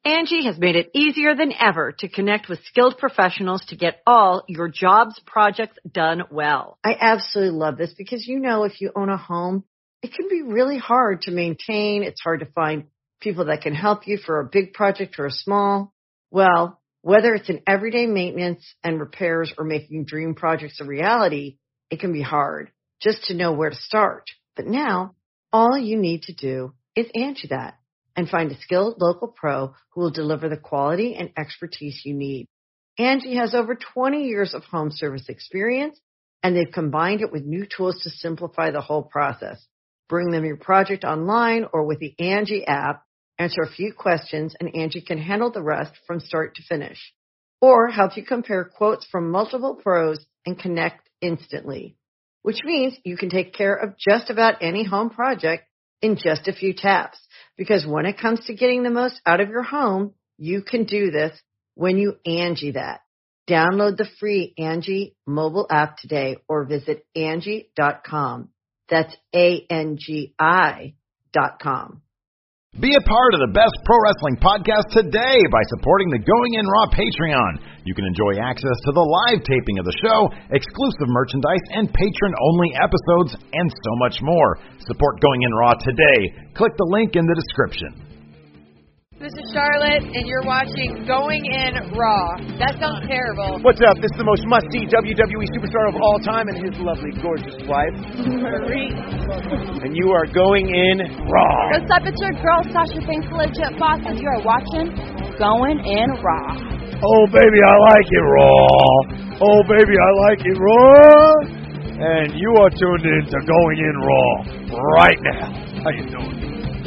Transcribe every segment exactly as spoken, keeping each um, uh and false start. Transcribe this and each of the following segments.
Angie has made it easier than ever to connect with skilled professionals to get all your jobs projects done well. I absolutely love this because, you know, if you own a home, it can be really hard to maintain. It's hard to find people that can help you for a big project or a small. Well, whether it's in everyday maintenance and repairs or making dream projects a reality, it can be hard just to know where to start. But now, all you need to do is Angie that and find a skilled local pro who will deliver the quality and expertise you need. Angie has over twenty years of home service experience, and they've combined it with new tools to simplify the whole process. Bring them your project online or with the Angie app, answer a few questions, and Angie can handle the rest from start to finish. Or help you compare quotes from multiple pros and connect instantly, which means you can take care of just about any home project in just a few taps. Because when it comes to getting the most out of your home, you can do this when you Angie that. Download the free Angie mobile app today or visit Angie dot com. That's A N G I dot com. Be a part of the best pro wrestling podcast today by supporting the Going In Raw Patreon. You can enjoy access to the live taping of the show, exclusive merchandise, and patron-only episodes, and so much more. Support Going In Raw today. Click the link in the description. This is Charlotte, and you're watching Going In Raw. That sounds terrible. What's up? This is the most must-see W W E superstar of all time and his lovely, gorgeous wife, Marie. And you are Going In Raw. What's up? It's your girl, Sasha Banks, legit boss, and you are watching Going In Raw. Oh, baby, I like it raw. Oh, baby, I like it raw. And you are tuned in to Going In Raw right now. How you doing?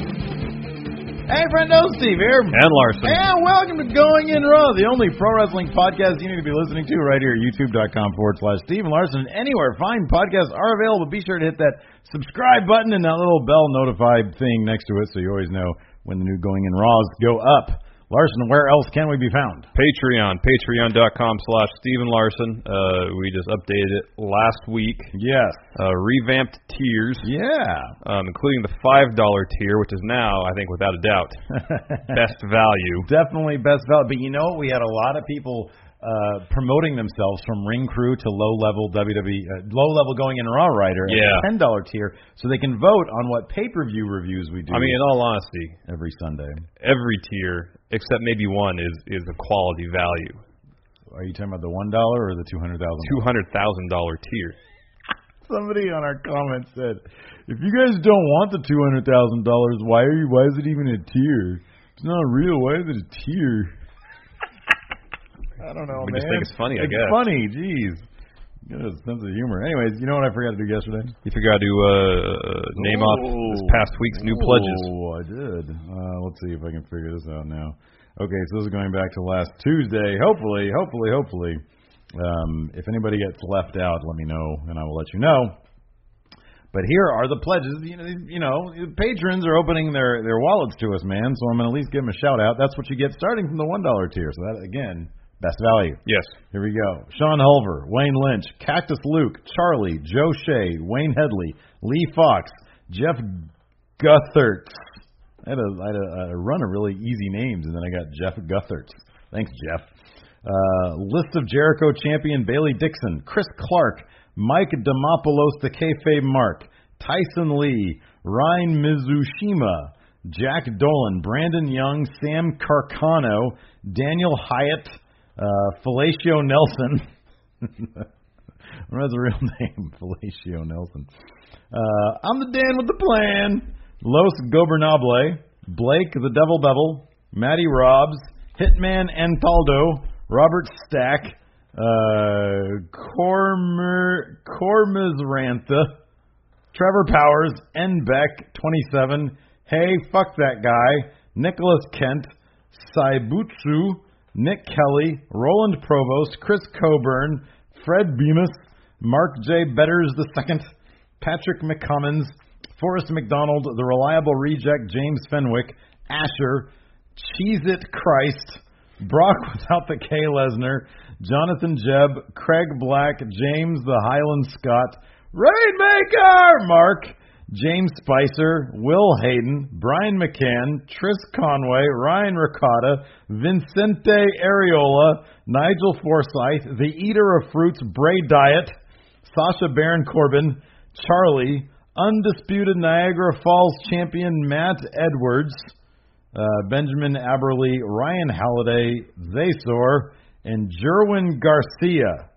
Hey, friendo, Steve here. And Larson. And welcome to Going In Raw, the only pro wrestling podcast you need to be listening to right here at youtube.com forward slash Steve and Larson. Anywhere fine podcasts are available. Be sure to hit that subscribe button and that little bell notified thing next to it so you always know when the new Going In Raws go up. Larson, where else can we be found? Patreon, patreon.com slash Steven Larson. Uh, we just updated it last week. Yes. Uh, revamped tiers. Yeah. Um, including the five dollar tier, which is now, I think, without a doubt, best value. Definitely best value. But you know what? We had a lot of people uh, promoting themselves from ring crew to low-level W W E, uh, low-level Going In Raw writer at yeah. the ten dollar tier, so they can vote on what pay-per-view reviews we do. I mean, in all honesty, every Sunday. Every tier, except maybe one, is, is a quality value. Are you talking about the one dollar or the two hundred thousand dollars? two hundred thousand dollars tier. Somebody on our comments said, if you guys don't want the two hundred thousand dollars, why are you? Why is it even a tier? It's not real. Why is it a tier? I don't know, we man. just think it's funny, I it's guess. It's funny, jeez. You got a sense of humor. Anyways, you know what I forgot to do yesterday? You forgot to uh, name oh. off this past week's new pledges. Oh, I did. Uh, let's see if I can figure this out now. Okay, so this is going back to last Tuesday. Hopefully, hopefully, hopefully. Um, if anybody gets left out, let me know, and I will let you know. But here are the pledges. You know, you know, patrons are opening their, their wallets to us, man, so I'm going to at least give them a shout-out. That's what you get starting from the one dollar tier. So that, again, best value. Yes. Here we go. Sean Hulver, Wayne Lynch, Cactus Luke, Charlie, Joe Shea, Wayne Headley, Lee Fox, Jeff Guthertz. I had, a, I had a, a run of really easy names, and then I got Jeff Guthertz. Thanks, Jeff. Uh, List of Jericho champion Bailey Dixon, Chris Clark, Mike Demopoulos, the Kayfabe Mark, Tyson Lee, Ryan Mizushima, Jack Dolan, Brandon Young, Sam Carcano, Daniel Hyatt, uh, Felicio Nelson. That's a real name, Felicio Nelson. Uh, I'm the Dan with the plan. Los Gobernable, Blake the Devil Bevel, Matty Robbs, Hitman Antaldo, Robert Stack, uh, Cormer, Cormizrantha, Trevor Powers, N. Beck, twenty-seven, Hey, Fuck That Guy, Nicholas Kent, Saibutsu, Nick Kelly, Roland Provost, Chris Coburn, Fred Bemis, Mark J. Betters the Second, Patrick McCummins, Forrest McDonald, The Reliable Reject, James Fenwick, Asher, Cheez-It Christ, Brock without the K. Lesnar, Jonathan Jebb, Craig Black, James the Highland Scott, Rainmaker, Mark, James Spicer, Will Hayden, Brian McCann, Tris Conway, Ryan Ricotta, Vincente Areola, Nigel Forsyth, The Eater of Fruits, Bray Diet, Sasha Baron Corbin, Charlie, Undisputed Niagara Falls champion Matt Edwards, uh, Benjamin Aberley, Ryan Halliday, Zasor, and Jerwin Garcia.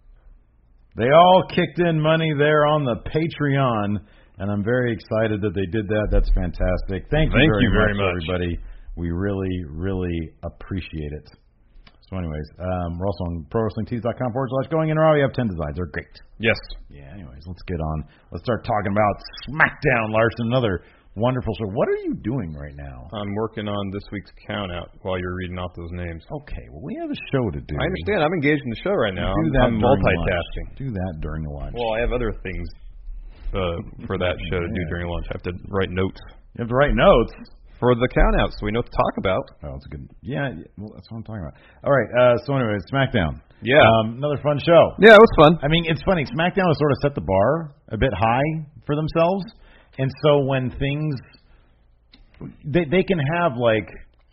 They all kicked in money there on the Patreon, and I'm very excited that they did that. That's fantastic. Thank you, Thank very, you very much, much, everybody. We really, really appreciate it. So anyways, um, we're also on pro wrestling tees dot com forward slash going in raw. We have ten designs. They're great. Yes. Yeah, anyways, let's get on. Let's start talking about SmackDown, Larson. Another wonderful show. What are you doing right now? I'm working on this week's count out while you're reading off those names. Okay, well, we have a show to do. I understand. I'm engaged in the show right now. Do I'm, that I'm during multitasking. lunch. Do that during the lunch. Well, I have other things uh, for that show to do Yeah. during lunch. I have to write notes You have to write notes. for the count out so we know what to talk about. Oh, that's a good. Yeah, yeah, well, that's what I'm talking about. All right. Uh, so anyway, SmackDown. Yeah. Um, another fun show. Yeah, it was fun. I mean, it's funny. SmackDown has sort of set the bar a bit high for themselves, and so when things they they can have like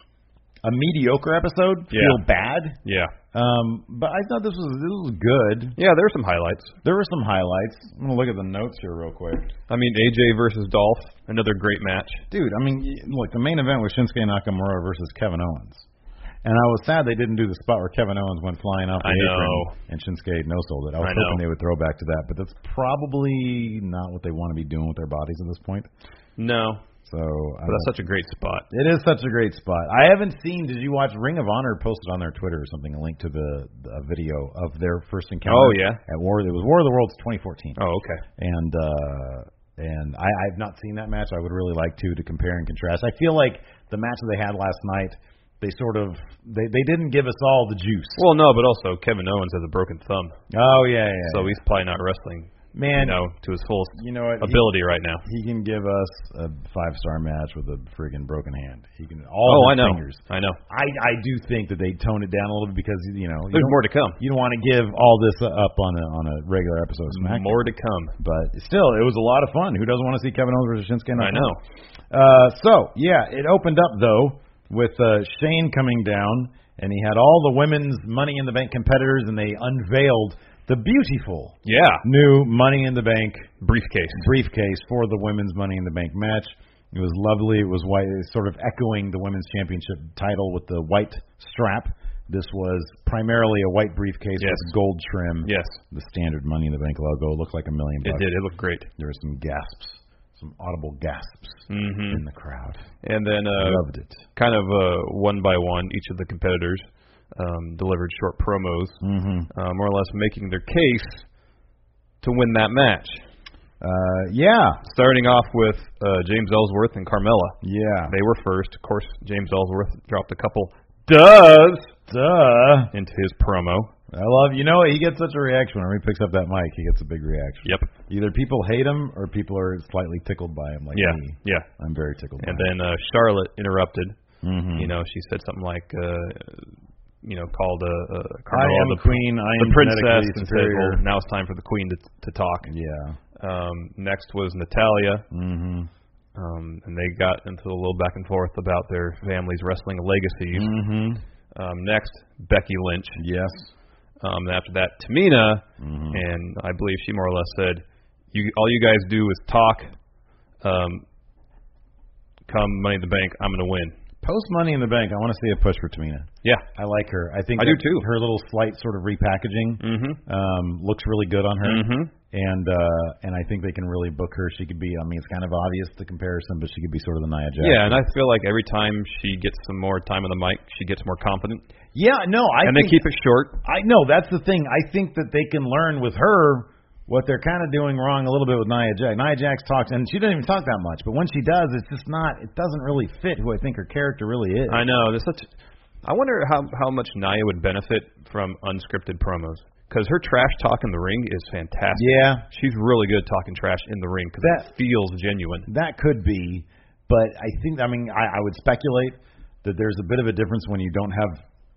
a mediocre episode Yeah. feel bad. Yeah. Um, but I thought this was this was good. Yeah, there were some highlights. There were some highlights. I'm gonna look at the notes here real quick. I mean, A J versus Dolph, another great match. Dude, I mean, y- look, the main event was Shinsuke Nakamura versus Kevin Owens. And I was sad they didn't do the spot where Kevin Owens went flying off the I apron know. and Shinsuke no-sold it. I was I know. hoping they would throw back to that, but that's probably not what they want to be doing with their bodies at this point. No, So I but that's such a great spot. It is such a great spot. I haven't seen. Did you watch Ring of Honor posted on their Twitter or something a link to the, the video of their first encounter? Oh, yeah? At War. It was War of the Worlds twenty fourteen. Oh, okay. And uh, and I, I've not seen that match. I would really like to to compare and contrast. I feel like the match that they had last night, they sort of they, they didn't give us all the juice. Well, no, but also Kevin Owens has a broken thumb, Oh yeah, yeah. so yeah. he's probably not wrestling, man, you know, to his fullest you know what? He- ability right now. He can give us a five star match with a friggin' broken hand. He can all Oh, his I know. fingers. I know. I I do think that they tone it down a little bit because you know you There's don't- more to come. You don't want to give all this up on a on a regular episode of SmackDown. More to come. But still, it was a lot of fun. Who doesn't want to see Kevin Owens versus Shinsuke Nakamura? I know. Uh, so yeah, it opened up though with uh, Shane coming down, and he had all the women's Money in the Bank competitors, and they unveiled the beautiful Yeah. new Money in the Bank Briefcase. briefcase for the women's Money in the Bank match. It was lovely. It was white, sort of echoing the women's championship title with the white strap. This was primarily a white briefcase Yes. with gold trim. Yes, The standard Money in the Bank logo. It looked like a million it bucks. did. It looked great. There were some gasps, some audible gasps hmm in the crowd. And then, uh, Loved it. kind of uh, one by one, each of the competitors um, delivered short promos, Mm-hmm. uh, more or less making their case to win that match. Uh, yeah, Starting off with uh, James Ellsworth and Carmella. yeah. They were first. Of course, James Ellsworth dropped a couple does Duh. into his promo. I love, you know, he gets such a reaction whenever he picks up that mic. He gets a big reaction. Yep. Either people hate him or people are slightly tickled by him, like Yeah. me. Yeah. I'm very tickled. And by then uh, Charlotte interrupted. him. You know, she said something like, uh, you know, called uh, uh, I Carmella am the queen. I the am princess, genetically and said, superior. "Well, now it's time for the queen to to talk." Yeah. Um, next was Natalia, Mm-hmm. um, and they got into a little back and forth about their family's wrestling legacies. Mm-hmm. Um, next, Becky Lynch. Yes. Um, and after that, Tamina, Mm-hmm. and I believe she more or less said, "You all you guys do is talk. Um, come Money in the Bank, I'm going to win." Post Money in the Bank, I want to see a push for Tamina. Yeah. I like her. I think I do that too. Her little slight sort of repackaging Mm-hmm. um, looks really good on her. Mm-hmm. And uh, and I think they can really book her. She could be, I mean, it's kind of obvious the comparison, but she could be sort of the Nia Jax. Yeah, and I feel like every time she gets some more time on the mic, she gets more confident. Yeah, no, I and think, they keep it short. I know that's the thing. I think that they can learn with her what they're kind of doing wrong a little bit with Nia Jax. Nia Jax talks, and she doesn't even talk that much, but when she does, it's just not. It doesn't really fit who I think her character really is. I know. There's such. I wonder how how much Nia would benefit from unscripted promos, because her trash talk in the ring is fantastic. Yeah, She's really good talking trash in the ring because That- it feels genuine. that could be, but I think. I mean, I, I would speculate that there's a bit of a difference when you don't have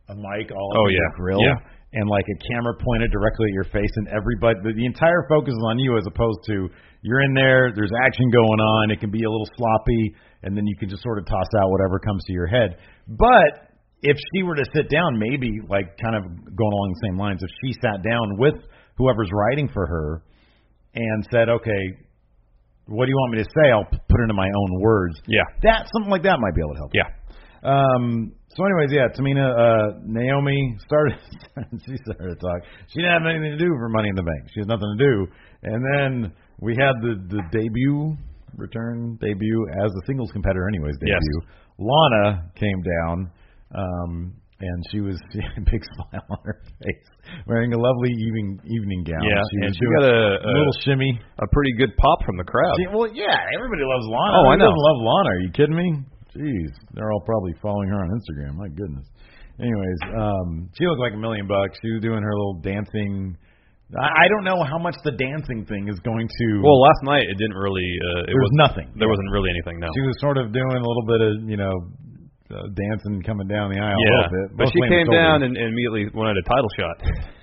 a mic all Oh, over yeah. your grill. Yeah. And like a camera pointed directly at your face, and everybody, the, the entire focus is on you, as opposed to you're in there, there's action going on, it can be a little sloppy, and then you can just sort of toss out whatever comes to your head. But if she were to sit down, maybe like kind of going along the same lines, if she sat down with whoever's writing for her and said, okay, what do you want me to say? I'll put it into my own words. Yeah. That, something like that might be able to help. Yeah. Um, so anyways, yeah, Tamina, uh, Naomi started, she started to talk. She didn't have anything to do for Money in the Bank. She had nothing to do. And then we had the, the debut, return debut as a singles competitor anyways, debut. Yes. Lana came down, um, and she was she had a big smile on her face, wearing a lovely evening evening gown. Yeah, she and was she doing got a, a little shimmy. a pretty good pop from the crowd. She, well, yeah, everybody loves Lana. Oh, I Who know. doesn't love Lana? Are you kidding me? Jeez, they're all probably following her on Instagram. My goodness. Anyways, um, she looked like a million bucks. She was doing her little dancing. I, I don't know how much the dancing thing is going to. Well, last night it didn't really. Uh, it there was, was nothing. There wasn't really anything. No. She was sort of doing a little bit of, you know, uh, dancing coming down the aisle a Yeah, little bit. but she Mostly in came the down shoulders. and, and immediately wanted a title shot.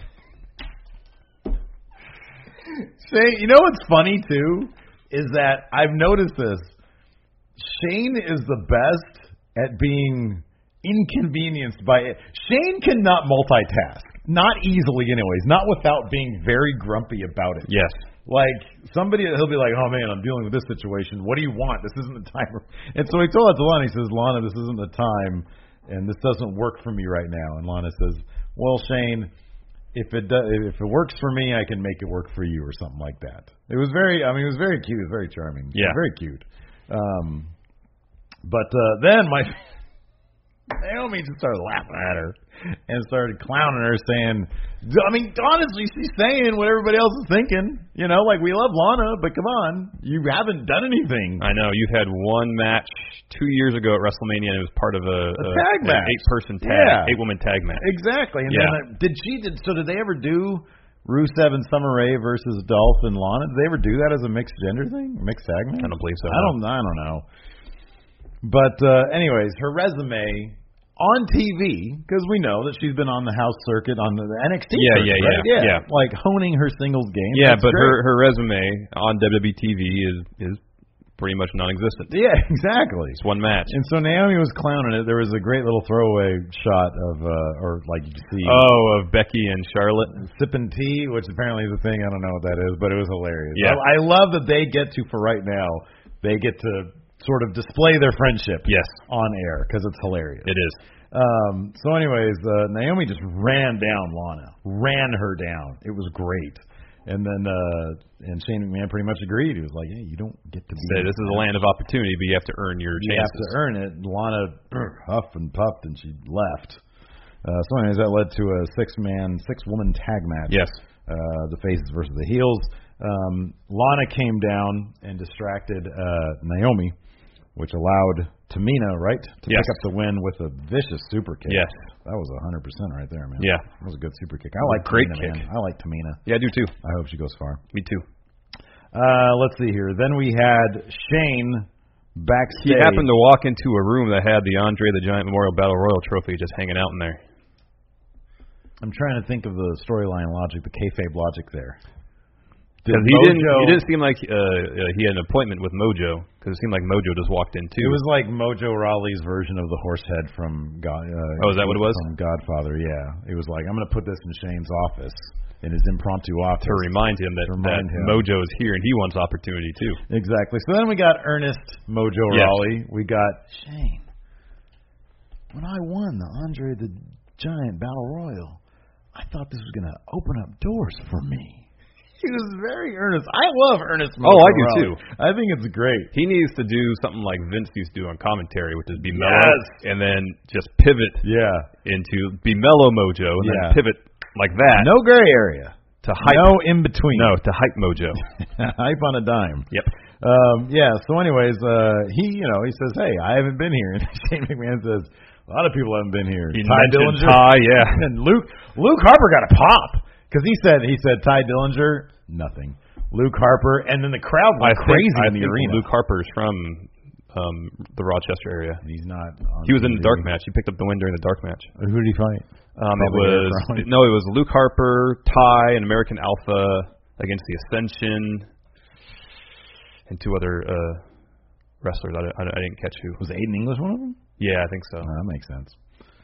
Say, you know what's funny too is that I've noticed this. Shane is the best at being inconvenienced by it. Shane cannot multitask. Not easily anyways. Not without being very grumpy about it. Yes. Like, somebody, he'll be like, oh man, I'm dealing with this situation. What do you want? This isn't the time. And so he told that to Lana. He says, Lana, this isn't the time, and this doesn't work for me right now. And Lana says, well, Shane, if it does, if it works for me, I can make it work for you, or something like that. It was very, I mean, it was very cute. It was very charming. Yeah. Very cute. Um, but uh, then my Naomi just started laughing at her and started clowning her, saying, I mean, honestly, she's saying what everybody else is thinking. You know, like, we love Lana, but come on, you haven't done anything. I know. You had one match two years ago at WrestleMania, and it was part of a, A tag an match. eight-person tag, Yeah. eight-woman tag match. Exactly. And Yeah. then, uh, did she, did, so did they ever do Rusev and Summer Rae versus Dolph and Lana? Did they ever do that as a mixed gender thing? Mixed tag match? I don't believe so. I don't, I don't know. But uh, anyways, her resume on T V, because we know that she's been on the house circuit on the N X T. Yeah, circuit, yeah, right? yeah, yeah. Like honing her singles game. Yeah, That's but great. her her resume on W W E T V is is pretty much non-existent. Yeah, exactly. It's one match. And so Naomi was clowning it. There was a great little throwaway shot of, uh, or like you could see. Oh, of Becky and Charlotte. Sipping tea, which apparently is a thing. I don't know what that is, but it was hilarious. Yeah. I, I love that they get to, for right now, they get to sort of display their friendship Yes. on air because it's hilarious. It is. Um, so anyways, uh, Naomi just ran down Lana, ran her down. It was great. And then uh, and Shane McMahon pretty much agreed. He was like, hey, you don't get to be. Say, this is a land of opportunity, but you have to earn your You chances. have to earn it. Lana huffed and puffed, and she left. Uh, so anyways, that led to a six-man, six-woman tag match. Yes. Uh, the faces versus the heels. Um, Lana came down and distracted uh, Naomi, which allowed Tamina, right, to Yes. pick up the win with a vicious super kick. Yes. That was one hundred percent right there, man. Yeah. That was a good super kick. I was a like great Tamina, kick. man. I like Tamina. Yeah, I do too. I hope she goes far. Me too. Uh, let's see here. Then we had Shane He backstage. happened to walk into a room that had the Andre the Giant Memorial Battle Royal trophy just hanging out in there. I'm trying to think of the storyline logic, the kayfabe logic there. Did Because he Mojo, didn't, he didn't seem like uh, uh, he had an appointment with Mojo. Because it seemed like Mojo just walked in too. It was like Mojo Rawley's version of the horse head from God. Uh, Oh, is that what it was? From Godfather, yeah. It was like, I'm going to put this in Shane's office, in his impromptu office. to remind him that, To remind that him. Mojo is here and he wants opportunity too. Exactly. So then we got Ernest Mojo Yes. Rawley. We got Shane. When I won the Andre the Giant Battle Royal, I thought this was going to open up doors for me. He was very earnest. I love Ernest Mojo Oh, I do Rawley. too. I think it's great. He needs to do something like Vince used to do on commentary, which is be mellow, Yes. and then just pivot Yeah. into be mellow Mojo, and Yeah. then pivot like that No gray area. to hype. No in between. No, to hype Mojo. Hype on a dime. Yep. Um, yeah, so anyways, uh, he, you know, he says, hey, I haven't been here. And Shane McMahon says, a lot of people haven't been here. He Ty mentioned Dillinger. Ty, yeah. And Luke, Luke Harper got a pop. Because he said, he said, Ty Dillinger, nothing. Luke Harper, and then the crowd went I crazy think, I in the think arena. Luke Harper's from um, the Rochester area. He's not. On he was in the T V. dark match. He picked up the win during the dark match. Who did he fight? Um, it Probably was Eric Rowan. no, it was Luke Harper, Ty, and American Alpha against the Ascension, and two other uh, wrestlers. I, I, I didn't catch who. Was Aiden English one of them? Yeah, I think so. Oh, that makes sense.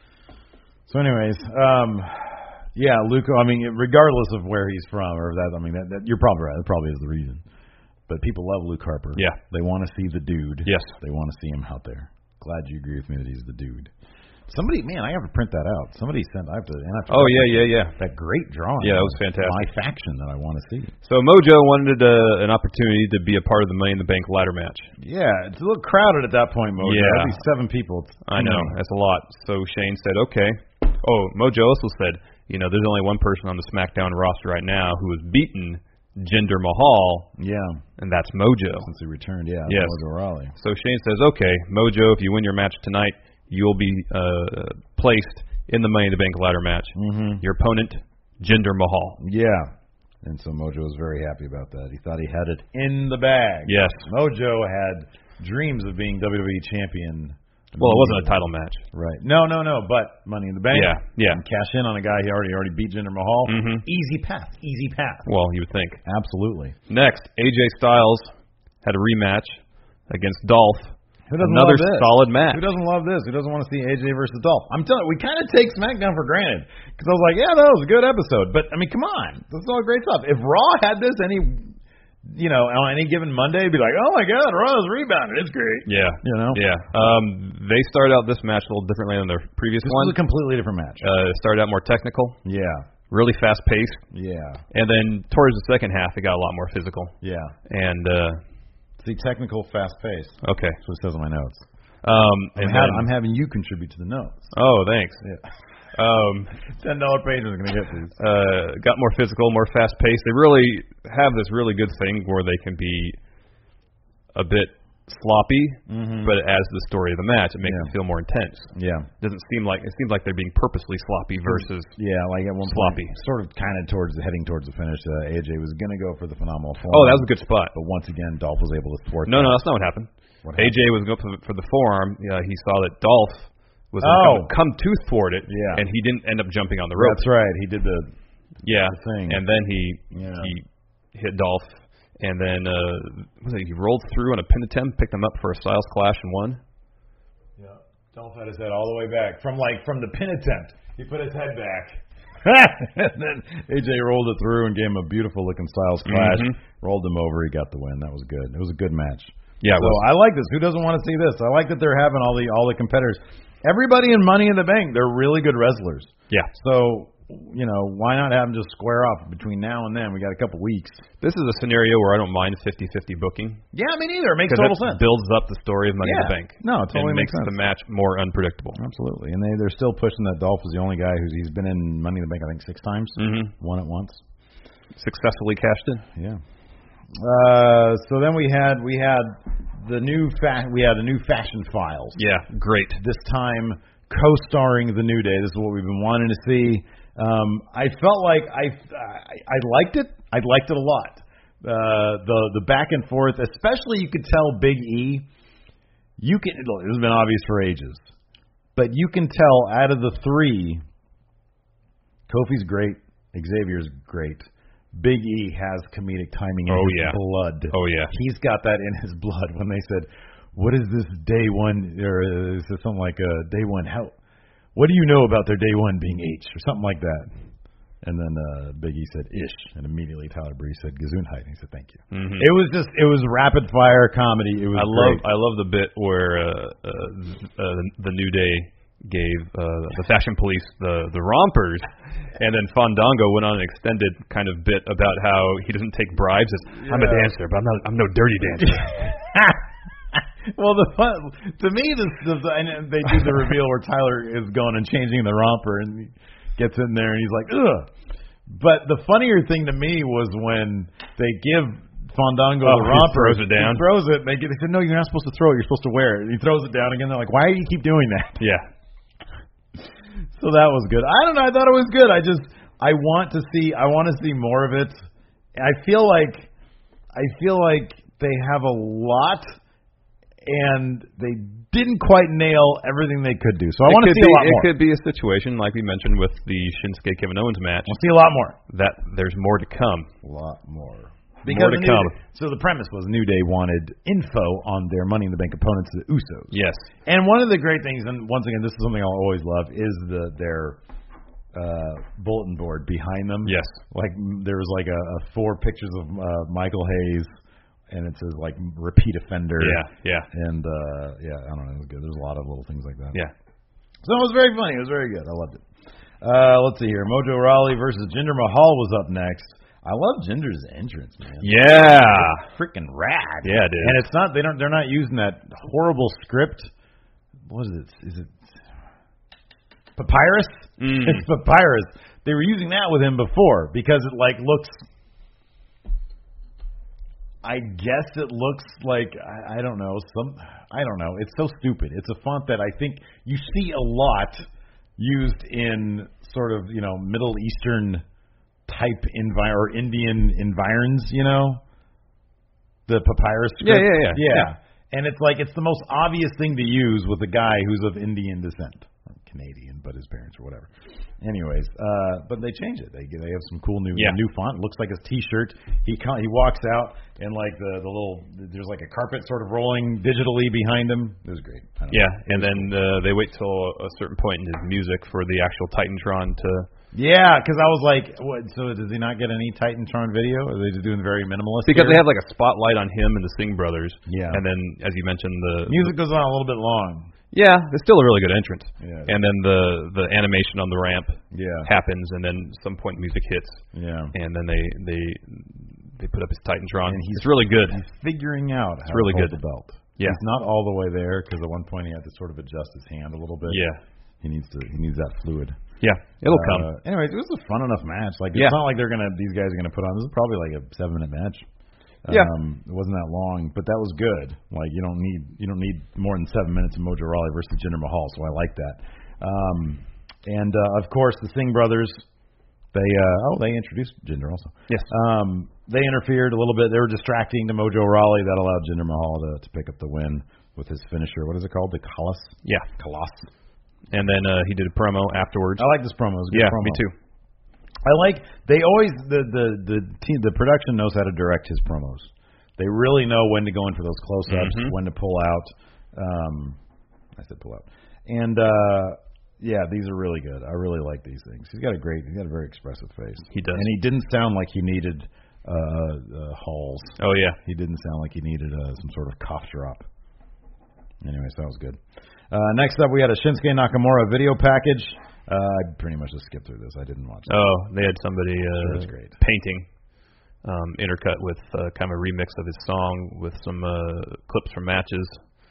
So, anyways, um, yeah, Luke. I mean, regardless of where he's from or that, I mean, that, that you're probably right. That probably is the reason. But people love Luke Harper. Yeah. They want to see the dude. Yes. They want to see him out there. Glad you agree with me that he's the dude. Somebody, man, I have to print that out. Somebody sent. I have to. And I have to Oh yeah, yeah, yeah. That great drawing. Yeah, that was fantastic. My faction that I want to see. So Mojo wanted uh, an opportunity to be a part of the Money in the Bank ladder match. Yeah, it's a little crowded at that point, Mojo. Yeah. That'd be seven people. It's I know, many. that's a lot. So Shane said, okay. Oh, Mojo also said, you know, there's only one person on the SmackDown roster right now who has beaten Jinder Mahal, Yeah, and that's Mojo. since he returned. Yeah, Yes. Mojo Rawley. So Shane says, okay, Mojo, if you win your match tonight, you'll be uh, placed in the Money in the Bank ladder match. Mm-hmm. Your opponent, Jinder Mahal. Yeah. And so Mojo was very happy about that. He thought he had it in the bag. Yes. Mojo had dreams of being W W E champion. Well, it wasn't a title match. Right. No, no, no. But Money in the Bank. Yeah, yeah. And cash in on a guy he already already beat Jinder Mahal. Mhm. Easy path. Easy path. Well, you would think. Absolutely. Next, A J Styles had a rematch against Dolph. Who doesn't Another love this? solid match. Who doesn't love this? Who doesn't want to see A J versus Dolph? I'm telling you, we kind of take SmackDown for granted because I was like, yeah, that was a good episode. But I mean, come on, this is all great stuff. If Raw had this any, you know, on any given Monday, it'd be like, oh my God, Raw's rebounded. It's great. Yeah. You know? Yeah. Um, they started out this match a little differently than their previous This one. was a completely different match. Uh, it started out more technical, Yeah. really fast paced, Yeah. and then towards the second half, it got a lot more physical. Yeah. And uh, See, technical, fast paced. okay. That's what it says on my notes. Um, I'm, and ha- then, I'm having you contribute to the notes. oh, thanks. Yeah. Um, Ten dollar pages are gonna get these. uh, got more physical, more fast paced. They really have this really good thing where they can be a bit sloppy, Mhm. but it adds to the story of the match. It makes Yeah. it feel more intense. Yeah. Doesn't seem like it seems like they're being purposely sloppy versus Yeah, like at one sloppy. point, sort of kind of towards heading towards the finish. Uh, A J was gonna go for the phenomenal form. Oh, that was a good spot. But once again, Dolph was able to thwart. No, that. no, that's not what happened. What A J was going for the, for the forearm. Uh, he saw that Dolph was going Oh. to come to thwart it, Yeah. and he didn't end up jumping on the rope. That's right. He did the Yeah, the thing. and then he Yeah. he hit Dolph, and then uh, what was it, he rolled through on a pin attempt, picked him up for a Styles Clash, and won. Yeah. Dolph had his head all the way back from like from the pin attempt. He put his head back. And then A J rolled it through and gave him a beautiful looking Styles Clash. Mhm. Rolled him over. He got the win. That was good. It was a good match. Yeah, it So was. I like this. Who doesn't want to see this? I like that they're having all the all the competitors. Everybody in Money in the Bank, they're really good wrestlers. Yeah, So, you know, why not have them just square off between now and then? We got a couple weeks. this is a scenario where I don't mind fifty-fifty booking Yeah, me neither. It makes because total it sense. builds up the story of Money in the Yeah. Bank. No, it totally and makes makes sense. the match more unpredictable. Absolutely. And they, they're still pushing that Dolph is the only guy who's he's been in Money in the Bank, I think, six times. Mm-hmm. Won it once. Successfully cashed in. Yeah. Uh, so then we had we had the new fa- we had the new Fashion Files. Yeah, great. This time co-starring the New Day. This is what we've been wanting to see. Um, I felt like I, I I liked it. I liked it a lot. Uh, the the back and forth, especially you could tell Big E. You can look, this has been obvious for ages, but you can tell out of the three, Kofi's great, Xavier's great. Big E has comedic timing in Oh, his yeah. blood. Oh, yeah. He's got that in his blood. When they said, "What is this day one?" or uh, is it something like a day one? How? What do you know about their day one being H or something like that? And then uh, Big E said "ish," and immediately Tyler Breeze said "Gesundheit." And he said, "Thank you." Mm-hmm. It was just, it was rapid fire comedy. It was I love great. I love the bit where uh, uh, uh, the, the New Day gave uh, the Fashion Police the the rompers, and then Fandango went on an extended kind of bit about how he doesn't take bribes. It's, I'm a Yeah. dancer, but I'm not I'm no dirty dancer. Well, the fun to me, this, this and they do the reveal where Tyler is going and changing the romper, and he gets in there, and he's like, "Ugh." But the funnier thing to me was when they give Fandango Oh, the he romper, throws it down? He throws it. And they, get, they said, "No, you're not supposed to throw it. You're supposed to wear it." And he throws it down again. They're like, "Why do you keep doing that?" Yeah. So that was good. I don't know. I thought it was good. I just I want to see I want to see more of it. I feel like I feel like they have a lot and they didn't quite nail everything they could do. So I It want to could see be, a lot It more. could be a situation like we mentioned with the Shinsuke Kevin Owens match. We'll see a lot more. That there's more to come. A lot more. More Because to the New come. Day- so the premise was New Day wanted info on their Money in the Bank opponents, the Usos. Yes. And one of the great things, and once again, this is something I'll always love, is the their uh, bulletin board behind them. Yes. Like m- there was like a, a four pictures of uh, Michael Hayes, and it says like repeat offender. Yeah. Yeah. And uh, yeah, I don't know, it was good. There's a lot of little things like that. Yeah. So it was very funny. It was very good. I loved it. Uh, let's see here. Mojo Rawley versus Jinder Mahal was up next. I love Jinder's entrance, man. Yeah. Freaking rad. Yeah, dude. And it's not they don't they're not using that horrible script. What is it? Is it Papyrus? Mm. It's Papyrus. They were using that with him before because it like looks I guess it looks like I, I don't know, some I don't know. It's so stupid. It's a font that I think you see a lot used in sort of, you know, Middle Eastern type envi- or Indian environs, you know, the papyrus script. Yeah, yeah, yeah, yeah, yeah. And it's like it's the most obvious thing to use with a guy who's of Indian descent, or Canadian, but his parents or whatever. Anyways, uh, but they change it. They they have some cool new Yeah. new font. It looks like his T-shirt. He co- he walks out and like the the little there's like a carpet sort of rolling digitally behind him. It was great. I don't Yeah, know. and then uh, they wait till a certain point in his music for the actual Titantron to. Yeah, because I was like, what, so does he not get any Titantron video? Or are they just doing very minimalist? Because here? they have like a spotlight on him and the Singh brothers. Yeah. And then, as you mentioned, the music goes on a little bit long. Yeah, it's still a really good entrance. Yeah. And then the the animation on the ramp Yeah. happens, and then some point music hits, Yeah. and then they they they put up his Titantron. And he's it's really good. He's figuring out how really to hold good. the belt. Yeah. He's not all the way there because at one point he had to sort of adjust his hand a little bit. Yeah. He needs to. He needs that fluid. Yeah, it'll Uh, come. Anyways, it was a fun enough match. Like it's Yeah. not like they're gonna. These guys are gonna put on. This is probably like a seven minute match. Yeah. Um, it wasn't that long, but that was good. Like you don't need you don't need more than seven minutes of Mojo Rawley versus Jinder Mahal, so I like that. Um, and uh, of course, the Singh brothers. They uh, oh they introduced Jinder also. Yes. Um, they interfered a little bit. They were distracting to Mojo Rawley. That allowed Jinder Mahal to, to pick up the win with his finisher. What is it called? The Colossus. Yeah. Colossus. And then uh, he did a promo afterwards. I like this promo. It was a good yeah, promo. me too. I like they always the the the team the production knows how to direct his promos. They really know when to go in for those close-ups, Mhm. when to pull out. Um, I said pull out, and uh, yeah, these are really good. I really like these things. He's got a great, he's got a very expressive face. He does. and he didn't sound like he needed uh, uh, halls. Oh yeah. He didn't sound like he needed uh, some sort of cough drop. Anyways, that was good. Uh, next up, we had a Shinsuke Nakamura video package. Uh, I pretty much just skipped through this. I didn't watch it. Oh, they had somebody uh, That's great. painting, um, intercut with uh, kind of a remix of his song with some uh, clips from matches.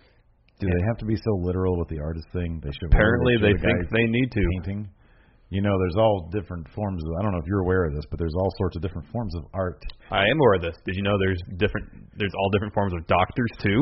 Do they have to be so literal with the artist thing? They should. Apparently, show they the think guy they need to. painting. You know, there's all different forms of. I don't know if you're aware of this, but there's all sorts of different forms of art. I am aware of this. Did you know there's different? There's all different forms of doctors too.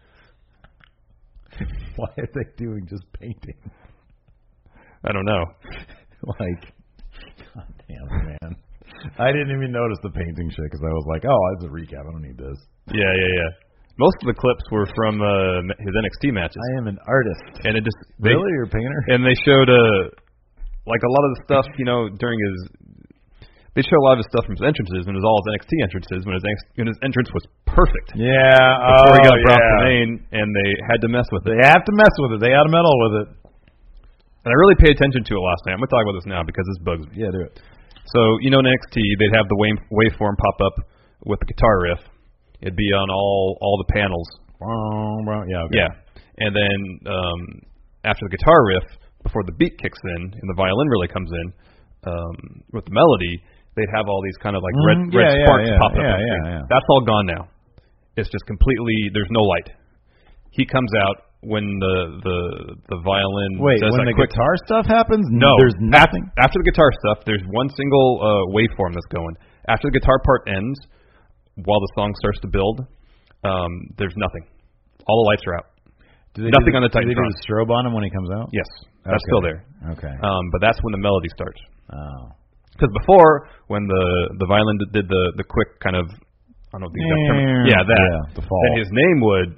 Why are they doing just painting? I don't know. Like, God damn it, man. I didn't even notice the painting shit because I was like, oh, it's a recap. I don't need this. Yeah, yeah, yeah. Most of the clips were from uh, his N X T matches, I am an artist. and it just they, Really, you're a painter? And they showed uh like a lot of the stuff, you know, during his. They showed a lot of his stuff from his entrances when it was all his N X T entrances when his N X, when his entrance was perfect. Yeah. Before Oh, he got brought yeah. to Maine, and they had to mess with it. They have to mess with it. They had to meddle with it. And I really paid attention to it last night. I'm going to talk about this now because this bugs me. Yeah, do it. So, you know, in N X T, they'd have the wave, waveform pop up with the guitar riff. It'd be on all all the panels. Yeah. Okay. Yeah. And then um, after the guitar riff, before the beat kicks in and the violin really comes in, um, with the melody, they'd have all these kind of like red, Mm, red yeah, yeah, sparks yeah, popping yeah, up. on the yeah, screen. yeah. That's all gone now. It's just completely, there's no light. He comes out when the the the violin Wait, does when that the quick guitar stuff happens? No, There's nothing. After the guitar stuff, there's one single uh, waveform that's going. After the guitar part ends, while the song starts to build, um, there's nothing. All the lights are out. Do they Nothing do, on the Do they do Titantron. the strobe on him when he comes out? Yes, that's Okay. still there. Okay. Um, but that's when the melody starts. Oh. Because before, when the the violin did the the quick kind of, I don't know the exact term. Yeah, that. Yeah, the fall. Then his name would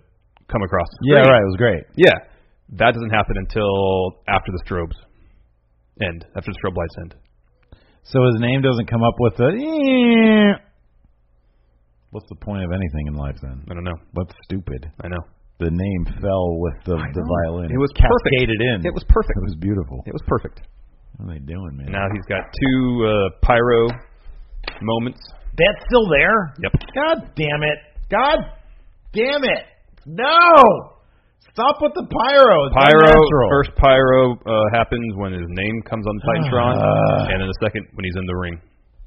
come across. Yeah, Great. right. It was great. Yeah, that doesn't happen until after the strobes end, after the strobe lights end. So his name doesn't come up with the. What's the point of anything in life then? I don't know. What's stupid? I know. The name fell with the the violin. It was cascaded perfect. in. It was perfect. It was beautiful. It was perfect. What are they doing, man? And now he's got two uh, pyro moments. That's still there? Yep. God damn it. God damn it. No! Stop with the pyro. It's Pyro, unnatural. first pyro uh, happens when his name comes on Titantron, Uh. and then the second when he's in the ring.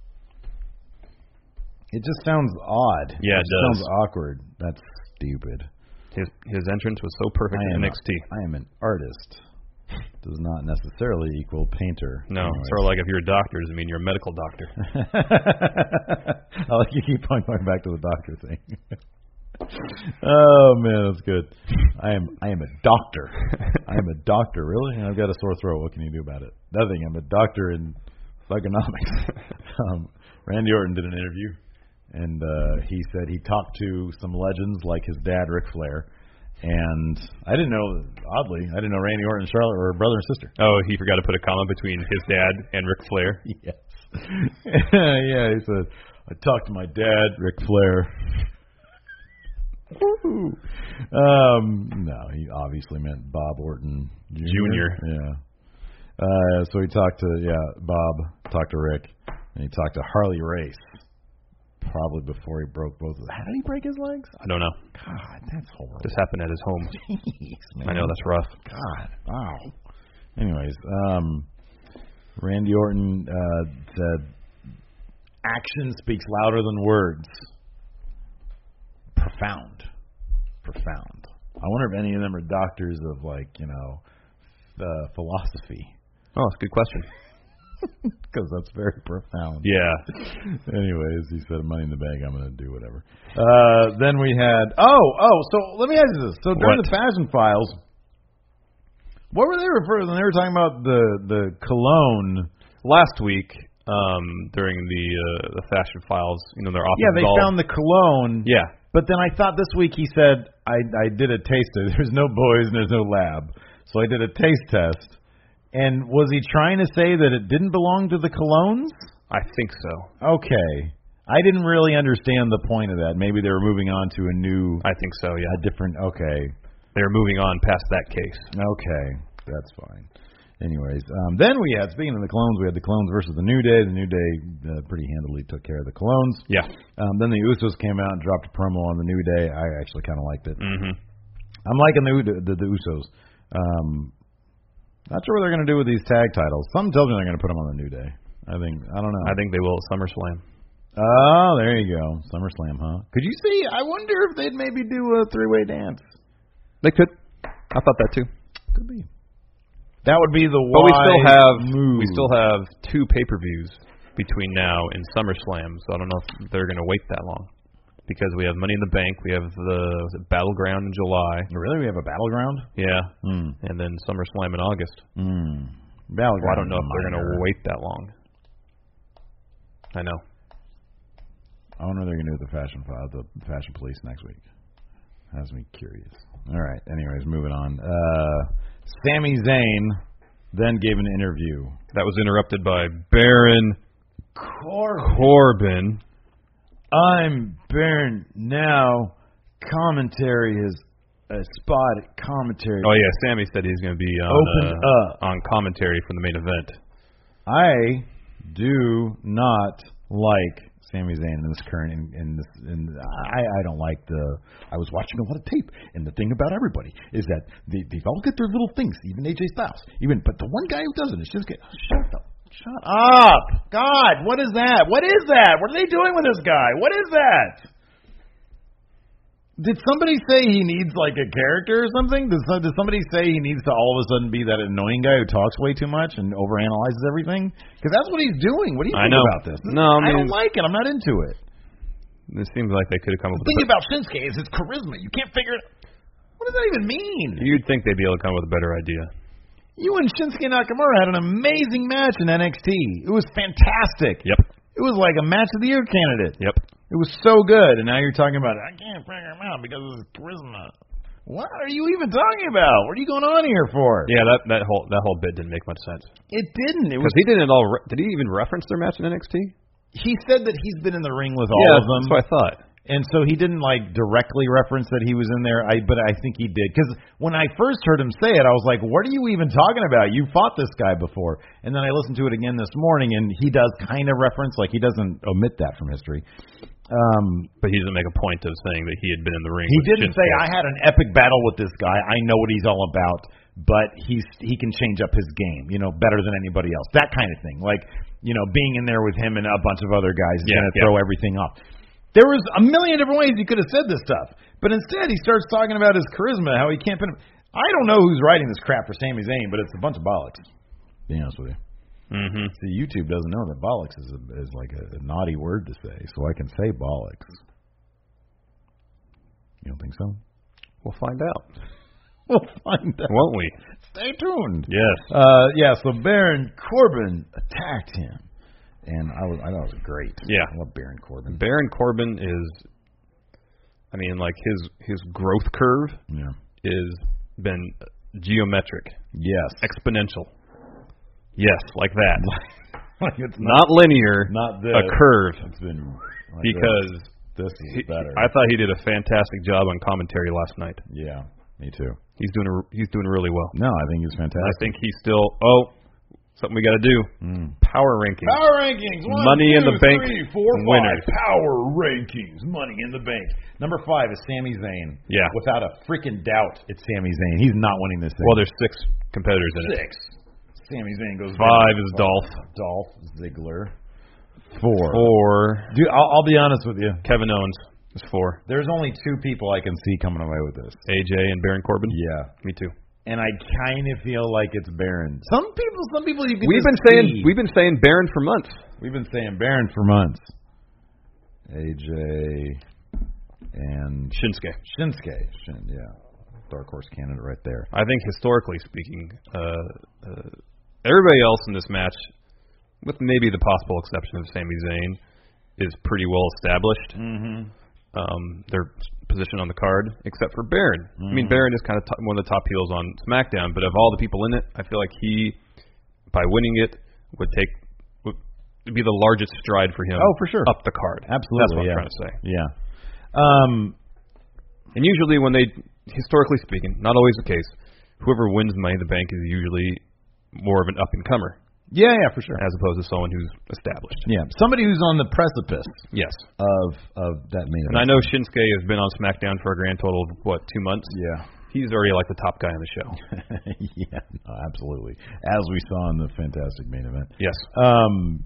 It just sounds odd. Yeah, it just does. sounds awkward. That's stupid. His his entrance was so perfect I in am N X T. A, I am an artist. Does not necessarily equal painter. No, Anyways. sort of like if you're a doctor, doesn't mean you're a medical doctor. I like you keep on going back to the doctor thing. Oh man, that's good. I am I am a doctor. I am a doctor, really? I've got a sore throat. What can you do about it? Nothing. I'm a doctor in thugonomics. um, Randy Orton did an interview, and uh, he said he talked to some legends like his dad, Ric Flair. And I didn't know, oddly, I didn't know Randy Orton and Charlotte were brother and sister. Oh, he forgot to put a comma between his dad and Ric Flair. Yes. Yeah, he said, I talked to my dad, Ric Flair. um, no, he obviously meant Bob Orton Junior Junior. Yeah. Uh, so he talked to, yeah, Bob, talked to Rick, and he talked to Harley Race. Probably before he broke both of them. How did he break his legs? I don't know. God, that's horrible. This happened at his home. Jeez, man. I know, that's rough. God, wow. Anyways, um, Randy Orton uh, said, action speaks louder than words. Profound. Profound. I wonder if any of them are doctors of, like, you know, uh, philosophy. Oh, that's a good question. Because that's very profound. Yeah. Anyways, he said, money in the bank, I'm going to do whatever. Uh, then we had, oh, oh, so let me ask you this. So during What? the Fashion Files, what were they referring to? They were talking about the, the cologne. Last week, um, during the uh, the Fashion Files, you know, their office Yeah, they all, found the cologne. Yeah. But then I thought this week he said, I, I did a taste test. There's no boys and there's no lab. So I did a taste test. And was he trying to say that it didn't belong to the colognes? I think so. Okay. I didn't really understand the point of that. Maybe they were moving on to a new, I think so, yeah. a different, okay. They're moving on past that case. Okay. That's fine. Anyways, um, then we had, speaking of the colognes, we had the colognes versus the New Day. The New Day uh, pretty handily took care of the colognes. Yeah. Um, then the Usos came out and dropped a promo on the New Day. I actually kind of liked it. Mm-hmm. I'm liking the, the, the Usos. Um, not sure what they're going to do with these tag titles. Some tells me they're going to put them on the New Day. I think, I don't know. I think they will at SummerSlam. Oh, there you go. SummerSlam, huh? Could you see? I wonder if they'd maybe do a three-way dance. They could. I thought that too. Could be. That would be the wise But we still have move. we still have two pay-per-views between now and SummerSlam, so I don't know if they're going to wait that long. Because we have Money in the Bank, we have the was it Battleground in July. Really? We have a Battleground? Yeah. Mm. And then SummerSlam in August. Mm. Battleground. Well, I don't know if they're going minor. to wait that long. I know. I wonder what they're going to do with the fashion file, the fashion police next week. Has me curious. All right. Anyways, moving on. Uh, Sami Zayn then gave an interview. That was interrupted by Baron Corbin. Corbin. I'm Baron now. Commentary is a spot at commentary. Oh yeah, Sammy said he's going to be on Opened uh, up. on commentary for the main event. I do not like Sami Zayn in this current in, in this in I, I don't like the I was watching a lot of tape, and the thing about everybody is that they they all get their little things, even A J Styles. Even but the one guy who doesn't is just get shut up. Shut up. God, what is that? What is that? What are they doing with this guy? What is that? Did somebody say he needs like a character or something? Does, does somebody say he needs to all of a sudden be that annoying guy who talks way too much and overanalyzes everything? Because that's what he's doing. What do you I think know. about this? No, I I mean- don't like it. I'm not into it. It seems like they could have come up The with. thing a about Shinsuke is his charisma. You can't figure it. What does that even mean? You'd think they'd be able to come up with a better idea. You and Shinsuke Nakamura had an amazing match in N X T. It was fantastic. Yep. It was like a match of the year candidate. Yep. It was so good, and now you're talking about I can't figure him out because of his charisma. What are you even talking about? What are you going on here for? Yeah, that that whole that whole bit didn't make much sense. It didn't. It was Because he didn't at all. Re- did he even reference their match in N X T? he said that he's been in the ring with all yeah, of them. that's what I thought. And so he didn't like directly reference that he was in there, I but I think he did. Because when I first heard him say it, I was like, what are you even talking about? You fought this guy before. And then I listened to it again this morning, and he does kind of reference, like he doesn't omit that from history. Um, But he doesn't make a point of saying that he had been in the ring. he with didn't Shinsuke. say, I had an epic battle with this guy. I know what he's all about, but he's he can change up his game, you know, better than anybody else. That kind of thing. Like, you know, being in there with him and a bunch of other guys is Yeah, going to yeah. throw everything off. There was a million different ways he could have said this stuff, but instead he starts talking about his charisma, how he can't pin him. I don't know who's writing this crap for Sami Zayn, but it's a bunch of bollocks. To be honest with you. Mm-hmm. See, YouTube doesn't know that bollocks is a, is like a, a naughty word to say, so I can say bollocks. You don't think so? We'll find out, We'll find out. won't we? Stay tuned. Yes. Uh, yeah, so Baron Corbin attacked him, and I was I thought it was great. Yeah. I love Baron Corbin. Baron Corbin is, I mean, like his his growth curve Yeah. is been geometric, Yes. exponential. Yes, like that. Like it's Not linear, not this. a curve. It's been like Because this, this he, is better. I thought he did a fantastic job on commentary last night. yeah, me too. He's doing a, he's doing really well. No, I think he's And I fantastic. think he's still oh something we got to do. Mm. Power rankings. Power rankings. One, Money in two, the Bank three, four, winners. five. Power rankings. Money in the Bank. Number five is Sami Zayn. Yeah. Without a freaking doubt, it's Sami Zayn. He's not winning this thing. Well, there's six competitors in it. six. Sami Zayn goes Five down. is Dolph. Dolph Ziggler. Four. Four. Dude, I'll, I'll be honest with you. Kevin Owens is four. There's only two people I can see coming away with this. A J and Baron Corbin. Yeah. Me too. And I kind of feel like it's Baron. Some people, some people you can We've just been saying see. we've been saying Baron for months. We've been saying Baron for months. A J and Shinsuke. Shinsuke. Shin, yeah. Dark Horse candidate right there. I think historically speaking, uh, uh, everybody else in this match, with maybe the possible exception of Sami Zayn, is pretty well established. Mm-hmm. Um, their position on the card, except for Baron. Mm-hmm. I mean, Baron is kind of top, one of the top heels on SmackDown, but of all the people in it, I feel like he, by winning it, would take would be the largest stride for him. Oh, for sure. Up the card. Absolutely. That's what yeah. I'm trying to say. Yeah. Um, And usually, when they, historically speaking, not always the case, whoever wins Money in the Bank is usually more of an up and comer. yeah, yeah, for sure. As opposed to someone who's established. Yeah, somebody who's on the precipice Yes. of of that main And I event. know Shinsuke has been on SmackDown for a grand total of, what, two months? Yeah. He's already like the top guy on the show. yeah, no, absolutely. As we saw in the fantastic main event. Yes. Um,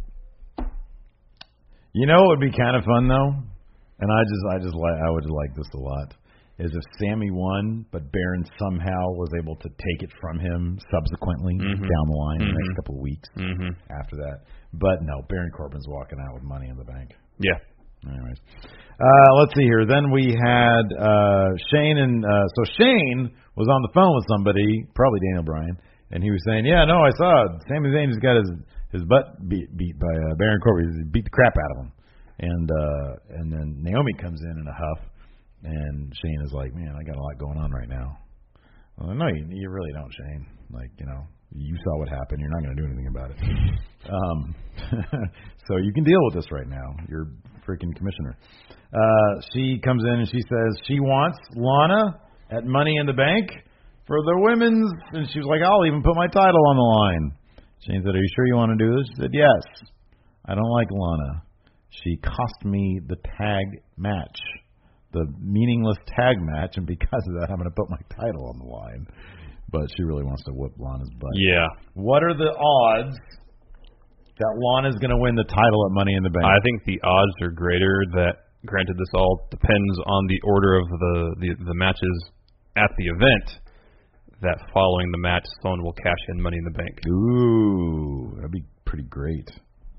you know what would be kind of fun though, and I just I just like I would like this a lot, is if Sammy won, but Baron somehow was able to take it from him subsequently Mhm. down the line in the next Mhm. couple of weeks Mm-hmm. after that. But no, Baron Corbin's walking out with Money in the Bank. Yeah. Anyways, uh, let's see here. Then we had uh, Shane, and uh, so Shane was on the phone with somebody, probably Daniel Bryan, and he was saying, "Yeah, no, I saw it. Sami Zayn has got his his butt beat beat by uh, Baron Corbin. He beat the crap out of him." And uh, and then Naomi comes in in a huff, and Shane is like, "Man, I got a lot going on right now." Well, no, you, you really don't, Shane. Like, you know, you saw what happened. You're not going to do anything about it. Um, so you can deal with this right now. You're freaking commissioner. Uh, she comes in and she says she wants Lana at Money in the Bank for the women's. And she was like, I'll even put my title on the line. Shane said, are you sure you want to do this? She said, yes. I don't like Lana. She cost me the tag match. The meaningless tag match, and because of that, I'm going to put my title on the line. But she really wants to whoop Lana's butt. Yeah. What are the odds that Lana's going to win the title at Money in the Bank? I think the odds are greater that, granted, this all depends on the order of the, the, the matches at the event, that following the match, someone will cash in Money in the Bank. Ooh, that'd be pretty great.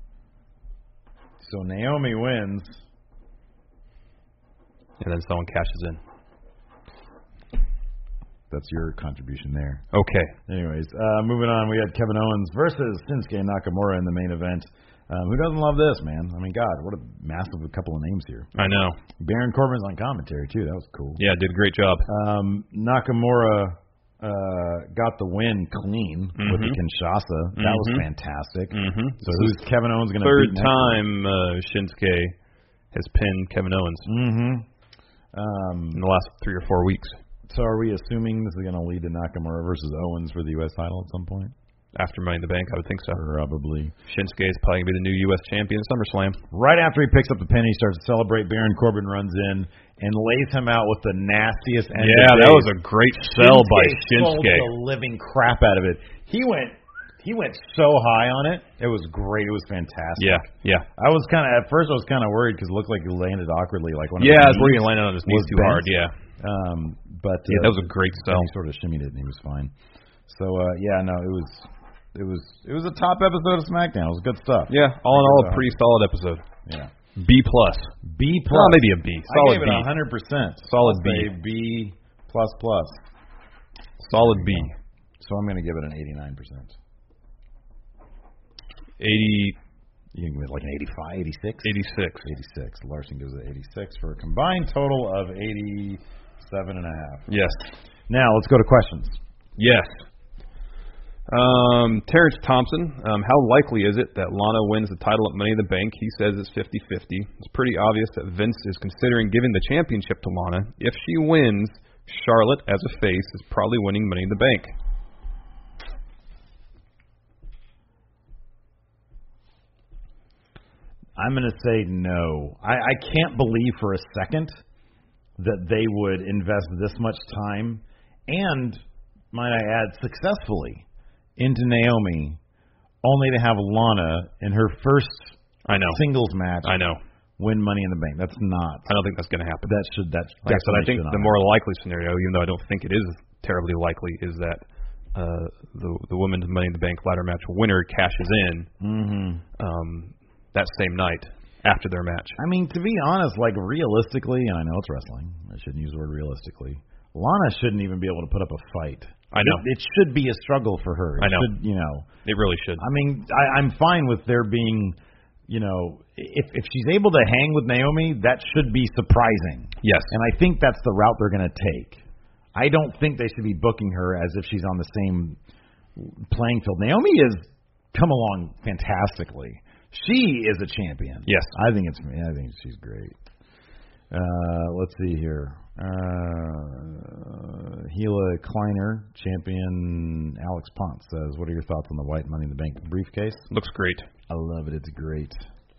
So Naomi wins. And then someone cashes in. that's your contribution there. Okay. Anyways, uh, moving on, we had Kevin Owens versus Shinsuke Nakamura in the main event. Um, who doesn't love this, man? I mean, God, what a massive couple of names here. I know. Baron Corbin's on commentary, too. That was cool. Yeah, did a great job. Um, Nakamura uh, got the win clean mm-hmm. with the Kinshasa. That mm-hmm. was fantastic. Mm-hmm. So who's Kevin Owens going to beat beat next? Third time uh, Shinsuke has pinned Kevin Owens Mm-hmm. Um, in the last three or four weeks. So are we assuming this is going to lead to Nakamura versus Owens for the U S title at some point? After Money in the Bank, I would think so. Probably. Shinsuke is probably going to be the new U S champion at SummerSlam. Right after he picks up the pin, he starts to celebrate. Baron Corbin runs in and lays him out with the nastiest end Yeah, of that days. was a great sell by Sold Shinsuke. the living crap out of it. He went he went so high on it. It was great. It was fantastic. Yeah, yeah. I was kind of, at first I was kind of worried because it looked like he landed awkwardly. like one of Yeah, I his was worried knees he landed on his knees was too bent. hard, yeah. Um, but Yeah, uh, that was a great then sell. he sort of shimmied it and he was fine. So, uh, yeah, no, it was... It was it was a top episode of SmackDown. It was good stuff. Yeah, all in all, a pretty solid episode. Yeah. B plus. B plus. Well, maybe a B. Solid I gave B. it a hundred percent. Solid I'll B. say B plus plus. Solid B. So I'm going to give it an eighty-nine percent. Eighty. You can give it like an eighty-five, eighty-six? Eighty-six. eighty-six. Larson gives it eighty-six for a combined total of eighty-seven and a half. Yes. Now let's go to questions. Yes. Um, Terrence Thompson, um, how likely is it that Lana wins the title at Money in the Bank? He says it's fifty-fifty. It's pretty obvious that Vince is considering giving the championship to Lana. If she wins, Charlotte, as a face, is probably winning Money in the Bank. I'm going to say no. I, I can't believe for a second that they would invest this much time and, might I add, successfully into Naomi, only to have Lana in her first I know. singles match I know. win Money in the Bank. That's not. I don't think that's going to happen. That should. That Like I said, I think definitely should the not more likely scenario, even though I don't think it is terribly likely, is that uh, the the women's Money in the Bank ladder match winner cashes in Mm-hmm. um, that same night after their match. I mean, to be honest, like realistically, and I know it's wrestling. I shouldn't use the word realistically. Lana shouldn't even be able to put up a fight. I know. It, it should be a struggle for her. It I know. Should, you know. It really should. I mean, I, I'm fine with there being, you know, if if she's able to hang with Naomi, that should be surprising. Yes. And I think that's the route they're going to take. I don't think they should be booking her as if she's on the same playing field. Naomi has come along fantastically. She is a champion. Yes. I think it's. I think she's great. Uh, let's see here. Uh, Gila Kleiner, champion Alex Ponce says, "What are your thoughts on the white Money in the Bank briefcase?" Looks great. I love it. It's great.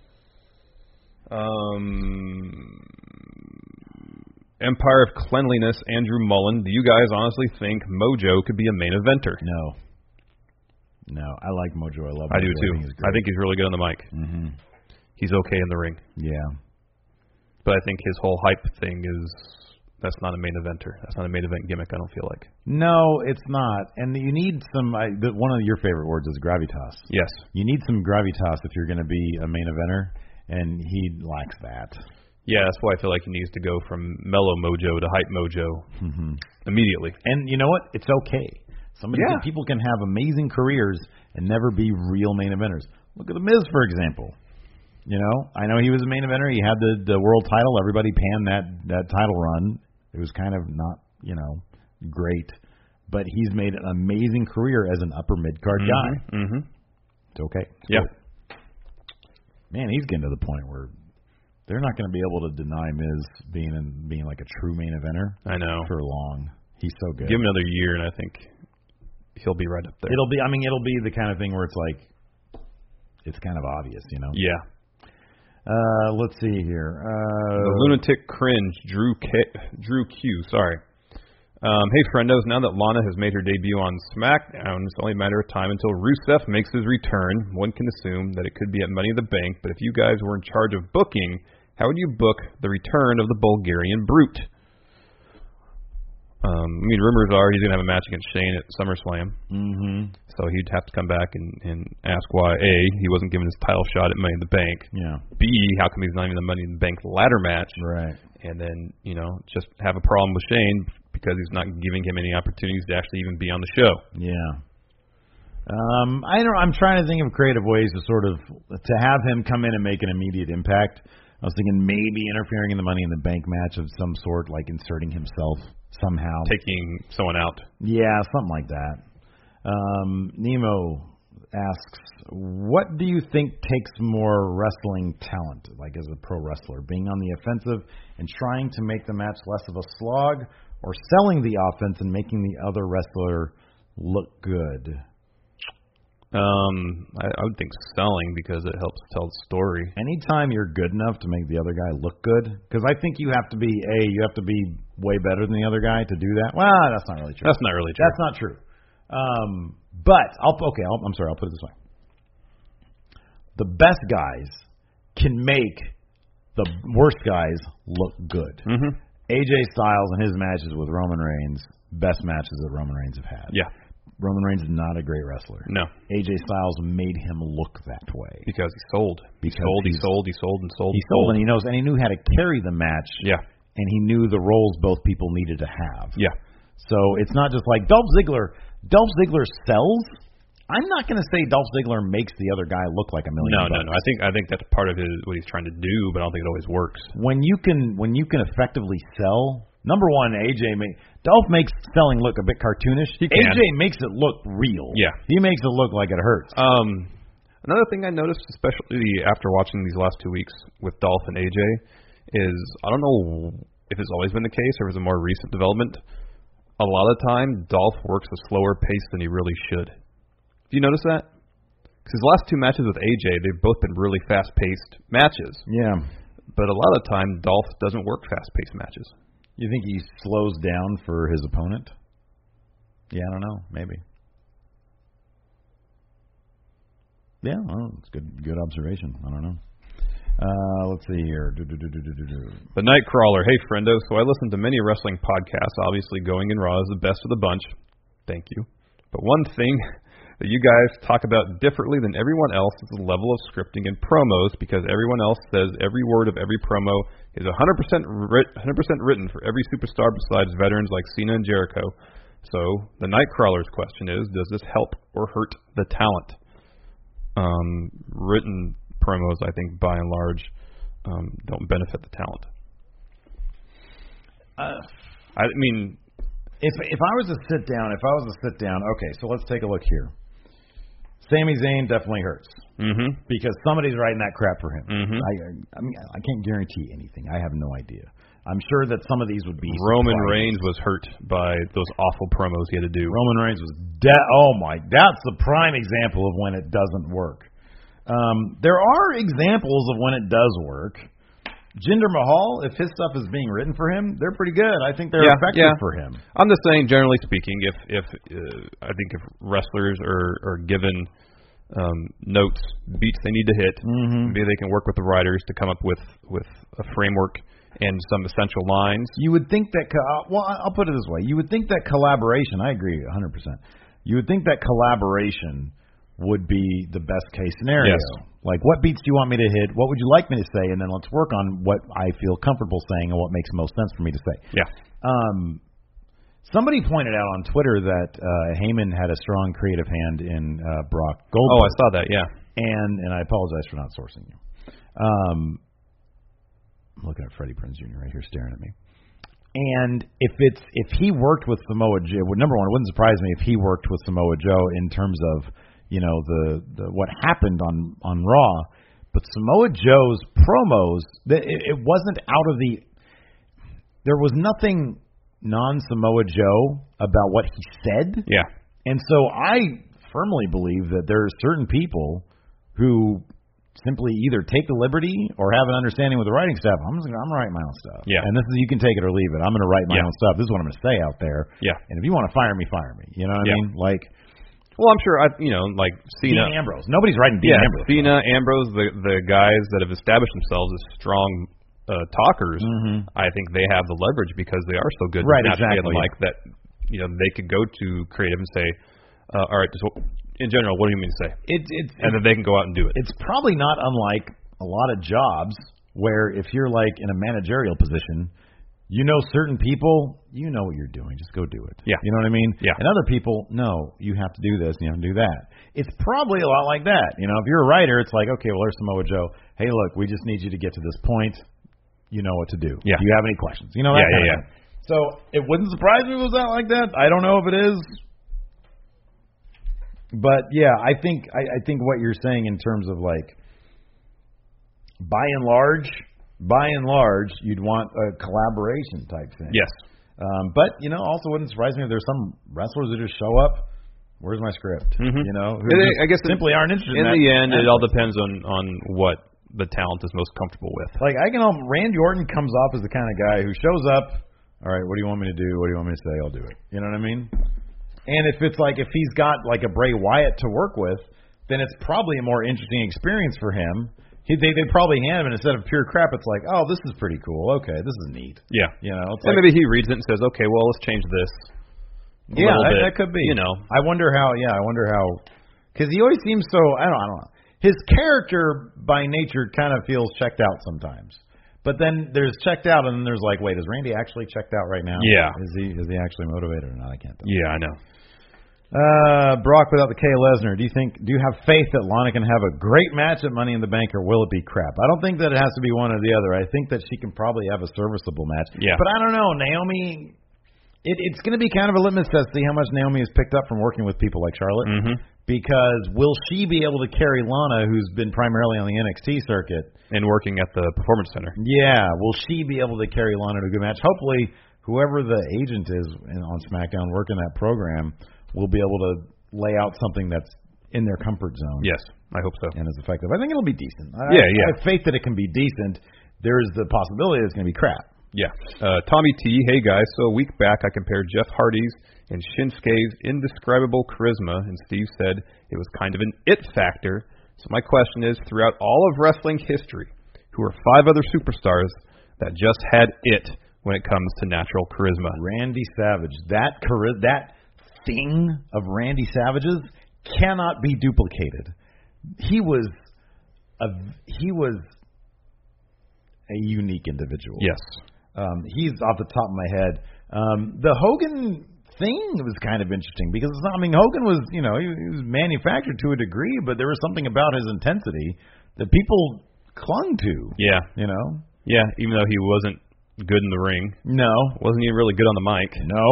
Um, Empire of Cleanliness, Andrew Mullen. Do you guys honestly think Mojo could be a main eventer? No. No, I like Mojo. I love. I Mojo. do too. I think he's, great. I think he's really good on the mic. Mm-hmm. He's okay in the ring. Yeah. But I think his whole hype thing is that's not a main eventer. That's not a main event gimmick. I don't feel like. No, it's not. And you need some. I, the, one of your favorite words is gravitas. Yes. You need some gravitas if you're going to be a main eventer, and he lacks that. Yeah, that's why I feel like he needs to go from mellow Mojo to hype Mojo Mm-hmm. immediately. And you know what? It's okay. Somebody, Yeah. can, people can have amazing careers and never be real main eventers. Look at The Miz, for example. You know, I know he was a main eventer. He had the, the world title. Everybody panned that, that title run. It was kind of not, you know, great. But he's made an amazing career as an upper mid-card Mm-hmm. guy. Mm-hmm. It's okay. Yeah. Man, he's getting to the point where they're not going to be able to deny Miz being in, being like a true main eventer I know. for long. He's so good. Give him another year, and I think he'll be right up there. It'll be. I mean, it'll be the kind of thing where it's like, it's kind of obvious, you know. Yeah. Uh, let's see here. Uh, The lunatic cringe, Drew K, Drew Q. Sorry. Um, hey, friendos. Now that Lana has made her debut on SmackDown, it's only a matter of time until Rusev makes his return. One can assume that it could be at Money in the Bank, but if you guys were in charge of booking, how would you book the return of the Bulgarian Brute? Um, I mean, rumors are he's going to have a match against Shane at SummerSlam. Mm-hmm. So he'd have to come back and, and ask why, A, he wasn't given his title shot at Money in the Bank. Yeah. B, how come he's not even in the Money in the Bank ladder match? Right. And then, you know, just have a problem with Shane because he's not giving him any opportunities to actually even be on the show. Yeah. Um, I don't. I'm trying to think of creative ways to sort of to have him come in and make an immediate impact. I was thinking maybe interfering in the Money in the Bank match of some sort, like inserting himself somehow, taking someone out. Yeah, something like that. Um, Nemo asks, what do you think takes more wrestling talent, like as a pro wrestler, being on the offensive and trying to make the match less of a slog, or selling the offense and making the other wrestler look good? Um, I, I would think selling, because it helps tell the story. Anytime you're good enough to make the other guy look good, because I think you have to be a you have to be way better than the other guy to do that. Well, that's not really true. That's not really true. That's not true. Um, but I'll okay. I'll, I'm sorry. I'll put it this way: the best guys can make the worst guys look good. Mm-hmm. A J Styles and his matches with Roman Reigns, best matches that Roman Reigns have had. Yeah. Roman Reigns is not a great wrestler. No. A J Styles made him look that way. Because he sold. Because he sold, he sold, he sold, and sold. He sold, and he knows, and he knew how to carry the match. Yeah. And he knew the roles both people needed to have. Yeah. So it's not just like Dolph Ziggler. Dolph Ziggler sells. I'm not going to say Dolph Ziggler makes the other guy look like a million. No, bucks. no, no. I think I think that's part of his what he's trying to do, but I don't think it always works. When you can when you can effectively sell. Number one, A J may, Dolph makes selling look a bit cartoonish. He A can. J makes it look real. Yeah. He makes it look like it hurts. Um, another thing I noticed, especially after watching these last two weeks with Dolph and A J, is I don't know if it's always been the case or if it's a more recent development. A lot of the time, Dolph works a slower pace than he really should. Do you notice that? Because his last two matches with A J, they've both been really fast-paced matches. Yeah. But a lot of the time, Dolph doesn't work fast-paced matches. You think he slows down for his opponent? Yeah, I don't know. Maybe. Yeah, well, it's good. Good observation. I don't know. Uh, let's see here. Do, do, do, do, do, do. The Nightcrawler. Hey, friendo. So I listen to many wrestling podcasts. Obviously, Going in Raw is the best of the bunch. Thank you. But one thing that you guys talk about differently than everyone else is the level of scripting and promos, because everyone else says every word of every promo is one hundred percent writ- one hundred percent written for every superstar besides veterans like Cena and Jericho. So the Nightcrawler's question is, does this help or hurt the talent? Um, written promos, I think, by and large, um, don't benefit the talent. Uh, I mean, if if I was to sit down, if I was to sit down, okay, so let's take a look here. Sami Zayn definitely hurts mm-hmm. because somebody's writing that crap for him. Mm-hmm. I, I mean, I can't guarantee anything. I have no idea. I'm sure that some of these would be Roman surprising. Reigns was hurt by those awful promos he had to do. Roman Reigns was de- oh my, that's the prime example of when it doesn't work. Um, there are examples of when it does work. Jinder Mahal, if his stuff is being written for him, they're pretty good. I think they're yeah, effective yeah. for him. I'm just saying, generally speaking, if if uh, I think if wrestlers are, are given um, notes, beats they need to hit, mm-hmm. maybe they can work with the writers to come up with, with a framework and some essential lines. You would think that, co- well, I'll put it this way. You would think that collaboration, I agree one hundred percent. You would think that collaboration would be the best case scenario. Yes. Like, what beats do you want me to hit? What would you like me to say? And then let's work on what I feel comfortable saying and what makes most sense for me to say. Yeah. Um, somebody pointed out on Twitter that uh, Heyman had a strong creative hand in uh, Brock Goldberg. Oh, I saw that, yeah. And and I apologize for not sourcing you. Um, I'm looking at Freddie Prinze Junior right here staring at me. And if it's if he worked with Samoa Joe, well, number one, it wouldn't surprise me if he worked with Samoa Joe in terms of, you know, the, the what happened on, on Raw. But Samoa Joe's promos, it, it wasn't out of the – there was nothing non-Samoa Joe about what he said. Yeah. And so I firmly believe that there are certain people who simply either take the liberty or have an understanding with the writing staff. I'm just gonna, I'm writing my own stuff. Yeah. And this is, you can take it or leave it. I'm going to write my yeah. own stuff. This is what I'm going to say out there. Yeah. And if you want to fire me, fire me. You know what yeah. I mean? Like – well, I'm sure, I, you know, like Cena. Dean Ambrose. Nobody's writing Dean yeah, Ambrose. Cena, Ambrose, the the guys that have established themselves as strong uh, talkers, mm-hmm. I think they have the leverage because they are so good right, naturally exactly. on the mic that, you know, they could go to creative and say, uh, all right, just, in general, what do you mean to say? It, it's, and then they can go out and do it. It's probably not unlike a lot of jobs where if you're like in a managerial position, You know certain people, you know what you're doing. Just go do it. Yeah. You know what I mean? Yeah. And other people, no, you have to do this, you have to do that. It's probably a lot like that. You know, if you're a writer, it's like, okay, well, there's Samoa Joe. Hey, look, we just need you to get to this point. You know what to do. Yeah. Do you have any questions? You know that Yeah, kind yeah, of thing. So it wouldn't surprise me if it was that like that. I don't know if it is. But, yeah, I think I, I think what you're saying in terms of, like, by and large, by and large, you'd want a collaboration type thing. Yes. Um, but, you know, also wouldn't surprise me if there's some wrestlers that just show up. Where's my script? Mm-hmm. You know, who They, just I guess simply aren't interested in in that. the end, it that all much. depends on, on what the talent is most comfortable with. Like, I can, Randy Orton comes off as the kind of guy who shows up, all right, what do you want me to do? What do you want me to say? I'll do it. You know what I mean? And if it's like, if he's got like a Bray Wyatt to work with, then it's probably a more interesting experience for him. He, they they probably hand him, and instead of pure crap, it's like, oh, this is pretty cool. Okay, this is neat. Yeah. You know, it's And like, maybe he reads it and says, okay, well, let's change this. a yeah, little that, bit, that could be. You know. I wonder how. Yeah, I wonder how. Because he always seems so. I don't. I don't know. His character by nature kind of feels checked out sometimes. But then there's checked out, and then there's like, wait, is Randy actually checked out right now? Yeah. Is he is he actually motivated or not? I can't tell. Yeah, I know. Uh, Brock without the K. Lesnar. Do you think? Do you have faith that Lana can have a great match at Money in the Bank, or will it be crap? I don't think that it has to be one or the other. I think that she can probably have a serviceable match. Yeah. But I don't know, Naomi. It, it's going to be kind of a litmus test to see how much Naomi has picked up from working with people like Charlotte. Mm-hmm. Because will she be able to carry Lana, who's been primarily on the N X T circuit, And working at the Performance Center. yeah, will she be able to carry Lana to a good match? Hopefully, whoever the agent is in, on SmackDown working that program will be able to lay out something that's in their comfort zone. Yes, I hope so. And is effective. I think it'll be decent. I, Yeah, I, yeah. I have faith that it can be decent. There is the possibility it's going to be crap. Yeah. Uh, Tommy T, hey guys, so a week back I compared Jeff Hardy's and Shinsuke's indescribable charisma, and Steve said it was kind of an it factor. So my question is, throughout all of wrestling history, who are five other superstars that just had it when it comes to natural charisma? Randy Savage. That chari- that thing of Randy Savage's cannot be duplicated. He was a he was a unique individual. Yes. Um, he's off the top of my head. Um, the Hogan thing was kind of interesting because it's not, I mean, Hogan was, you know, he, he was manufactured to a degree, but there was something about his intensity that people clung to. Yeah. You know? Yeah, even though he wasn't good in the ring. No. Wasn't even really good on the mic. No.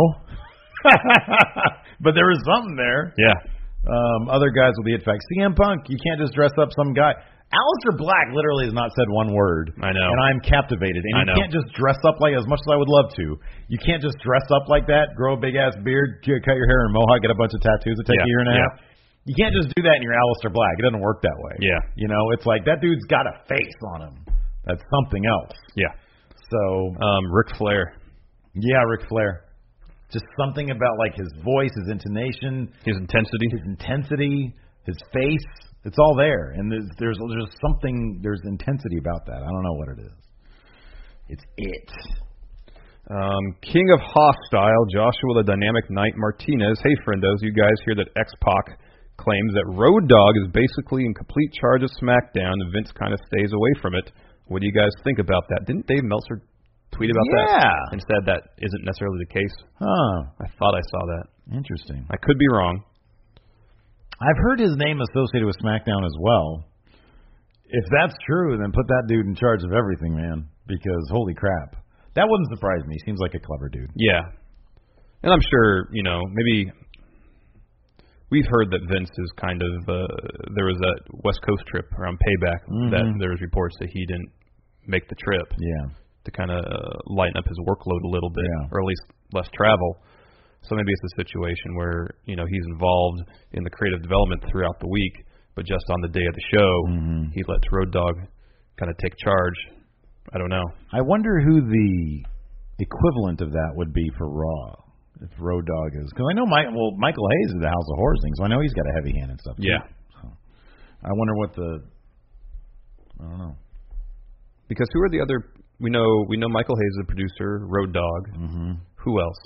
But there was something there. Yeah. Um, other guys will be at fact. C M Punk, you can't just dress up some guy. Aleister Black literally has not said one word. I know. And I'm captivated. And I you know. can't just dress up like, as much as I would love to, you can't just dress up like that, grow a big ass beard, cut your hair and mohawk, get a bunch of tattoos that take Yeah, a year and a yeah. half. You can't just do that in your Aleister Black. It doesn't work that way. Yeah. You know, it's like that dude's got a face on him. That's something else. Yeah. So, Um, Ric Flair. yeah, Ric Flair. Just something about like his voice, his intonation, His intensity. his intensity, his face. It's all there, and there's there's there's something there's intensity about that. I don't know what it is. It's it. Um, King of Hostile, Joshua the Dynamic Knight Martinez. Hey, friendos, you guys hear that X-Pac claims that Road Dogg is basically in complete charge of SmackDown, and Vince kind of stays away from it. What do you guys think about that? Didn't Dave Meltzer tweet about that? Yeah. And said that isn't necessarily the case. Huh. I thought I saw that. Interesting. I could be wrong. I've heard his name associated with SmackDown as well. If that's true, then put that dude in charge of everything, man. Because holy crap, that wouldn't surprise me. He seems like a clever dude. Yeah. And I'm sure, you know, maybe we've heard that Vince is kind of, uh, there was that West Coast trip around Payback Mhm. that there was reports that he didn't make the trip Yeah. to kind of uh, lighten up his workload a little bit, Yeah. or at least less travel. So maybe it's a situation where, you know, he's involved in the creative development throughout the week, but just on the day of the show, Mhm. he lets Road Dogg kind of take charge. I don't know. I wonder who the equivalent of that would be for Raw. If Road Dogg is, because I know Mike, well, Michael Hayes is the House of Horrors thing, so I know he's got a heavy hand and stuff. Too. Yeah. So I wonder what the. I don't know. Because who are the other? We know we know Michael Hayes is the producer, Road Dogg. Mm-hmm. Who else?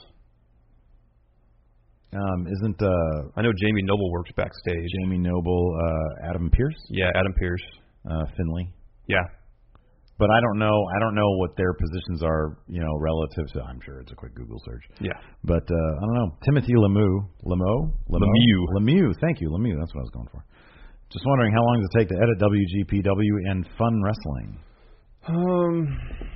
Um, isn't uh, I know Jamie Noble works backstage. Jamie Noble, uh, Adam Pearce, Yeah, Adam Pearce. uh, Finley? Yeah. but I don't know. I don't know what their positions are. You know, relative to. I'm sure it's a quick Google search. Yeah. But uh, I don't know. Timothy Lemieux, Lemieux, Lemieux, Lemieux. Thank you, Lemieux. That's what I was going for. Just wondering how long does it take to edit W G P W and Fun Wrestling? Um.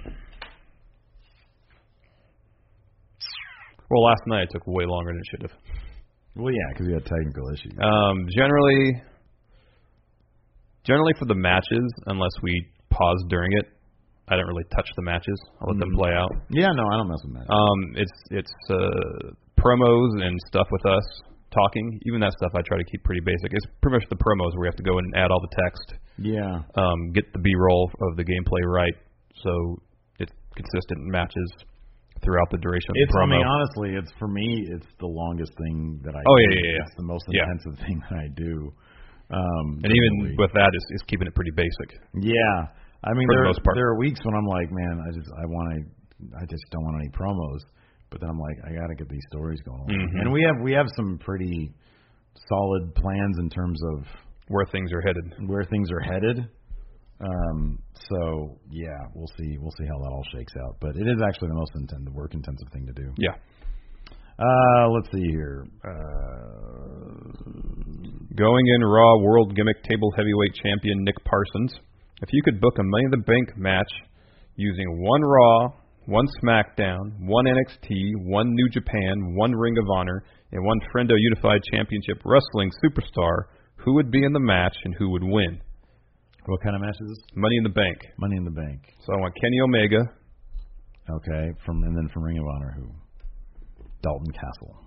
Well, last night it took way longer than it should have. Well, yeah, because you had technical issues. Um, generally, generally for the matches, unless we pause during it, I don't really touch the matches. I let mm. them play out. Yeah, no, I don't mess with matches. Um, it's it's uh, promos and stuff with us talking. Even that stuff I try to keep pretty basic. It's pretty much the promos where we have to go in and add all the text. Yeah. Um, get the B-roll of the gameplay right, so it's consistent matches throughout the duration of it's, the promo. I mean, honestly, it's for me, it's the longest thing that I oh, do. yeah, yeah, yeah. It's the most yeah. intensive thing that I do. Um, and even with that, it's, it's keeping it pretty basic. Yeah. I mean, for there, the most part. there are weeks when I'm like, man, I just I want to, I just don't want any promos. But then I'm like, I got to get these stories going. Mm-hmm. And we have we have some pretty solid plans in terms of where things are headed. Where things are headed. Um, so yeah, we'll see. We'll see how that all shakes out. But it is actually the most intensive, work intensive thing to do. Yeah. Uh, let's see here. Uh, Going in Raw World Gimmick Table Heavyweight Champion Nick Parsons. If you could book a Money in the Bank match using one Raw, one SmackDown, one N X T, one New Japan, one Ring of Honor, and one Friendo Unified Championship Wrestling Superstar, who would be in the match and who would win? What kind of match is this? Money in the Bank. Money in the Bank. So I want Kenny Omega. Okay, from and then from Ring of Honor, who? Dalton Castle.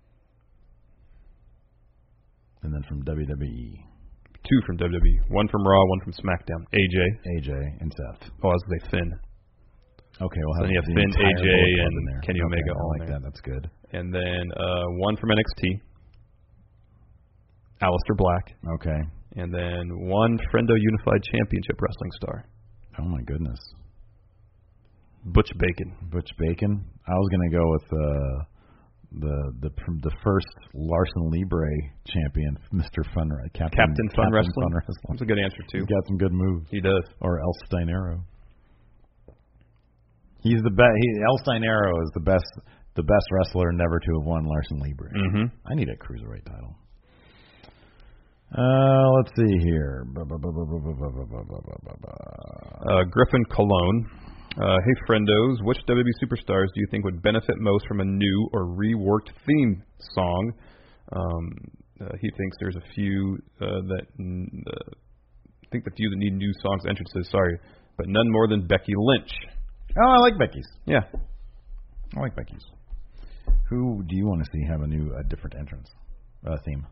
And then from W W E. Two from W W E. One from Raw, one from SmackDown. A J. A J and Seth. Oh, I was going to say Finn. Okay, we'll have so then you have the Finn, A J, in and there. Kenny okay, Omega I all like in there. that. That's good. And then uh, one from N X T. Aleister Black. Okay. And then one Friendo Unified Championship Wrestling star. Oh, my goodness. Butch Bacon. Butch Bacon. I was going to go with uh, the the the first Larson Libre champion, Mister Fun Captain, Captain Fun Captain Wrestling. Fun Wrestling. That's a good answer, too. He's got some good moves. He does. Or El Steinero. He's the best. He, El Steinero is the best the best wrestler never to have won Larson Libre. Mm-hmm. I need a cruiserweight title. Uh, let's see here. Uh, Griffin Cologne. Uh, hey, friendos, which W W E superstars do you think would benefit most from a new or reworked theme song? Um, uh, he thinks there's a few uh, that uh, I think the few that need new songs entrances. Sorry, but none more than Becky Lynch. Oh, I like Becky's. Yeah, I like Becky's. Who do you want to see have a new, a different entrance uh, theme?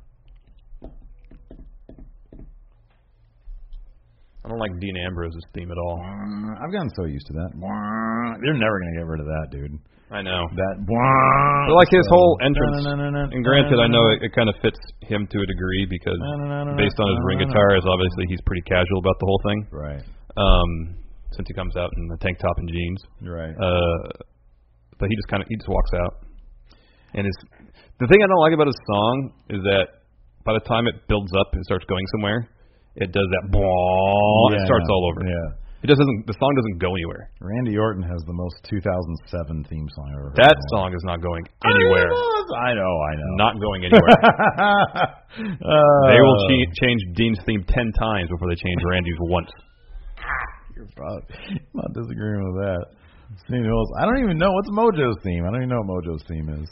I don't like Dean Ambrose's theme at all. I've gotten so used to that. They're never going to get rid of that, dude. I know. That. But like his whole entrance. And granted, I know it, it kind of fits him to a degree because based on his ring guitar, is obviously he's pretty casual about the whole thing. Right. Um, since he comes out in a tank top and jeans. Right. Uh, but he just kind of he just walks out. And his the thing I don't like about his song is that by the time it builds up and starts going somewhere, it does that blah, yeah, it starts all over. Yeah. It just doesn't the song doesn't go anywhere. Randy Orton has the most two thousand seven theme song I've ever heard. That song is not going anywhere. I know, I know. Not going anywhere. uh, they will ch- change Dean's theme ten times before they change Randy's once. You're probably not disagreeing with that. I don't even know what's Mojo's theme. I don't even know what Mojo's theme is.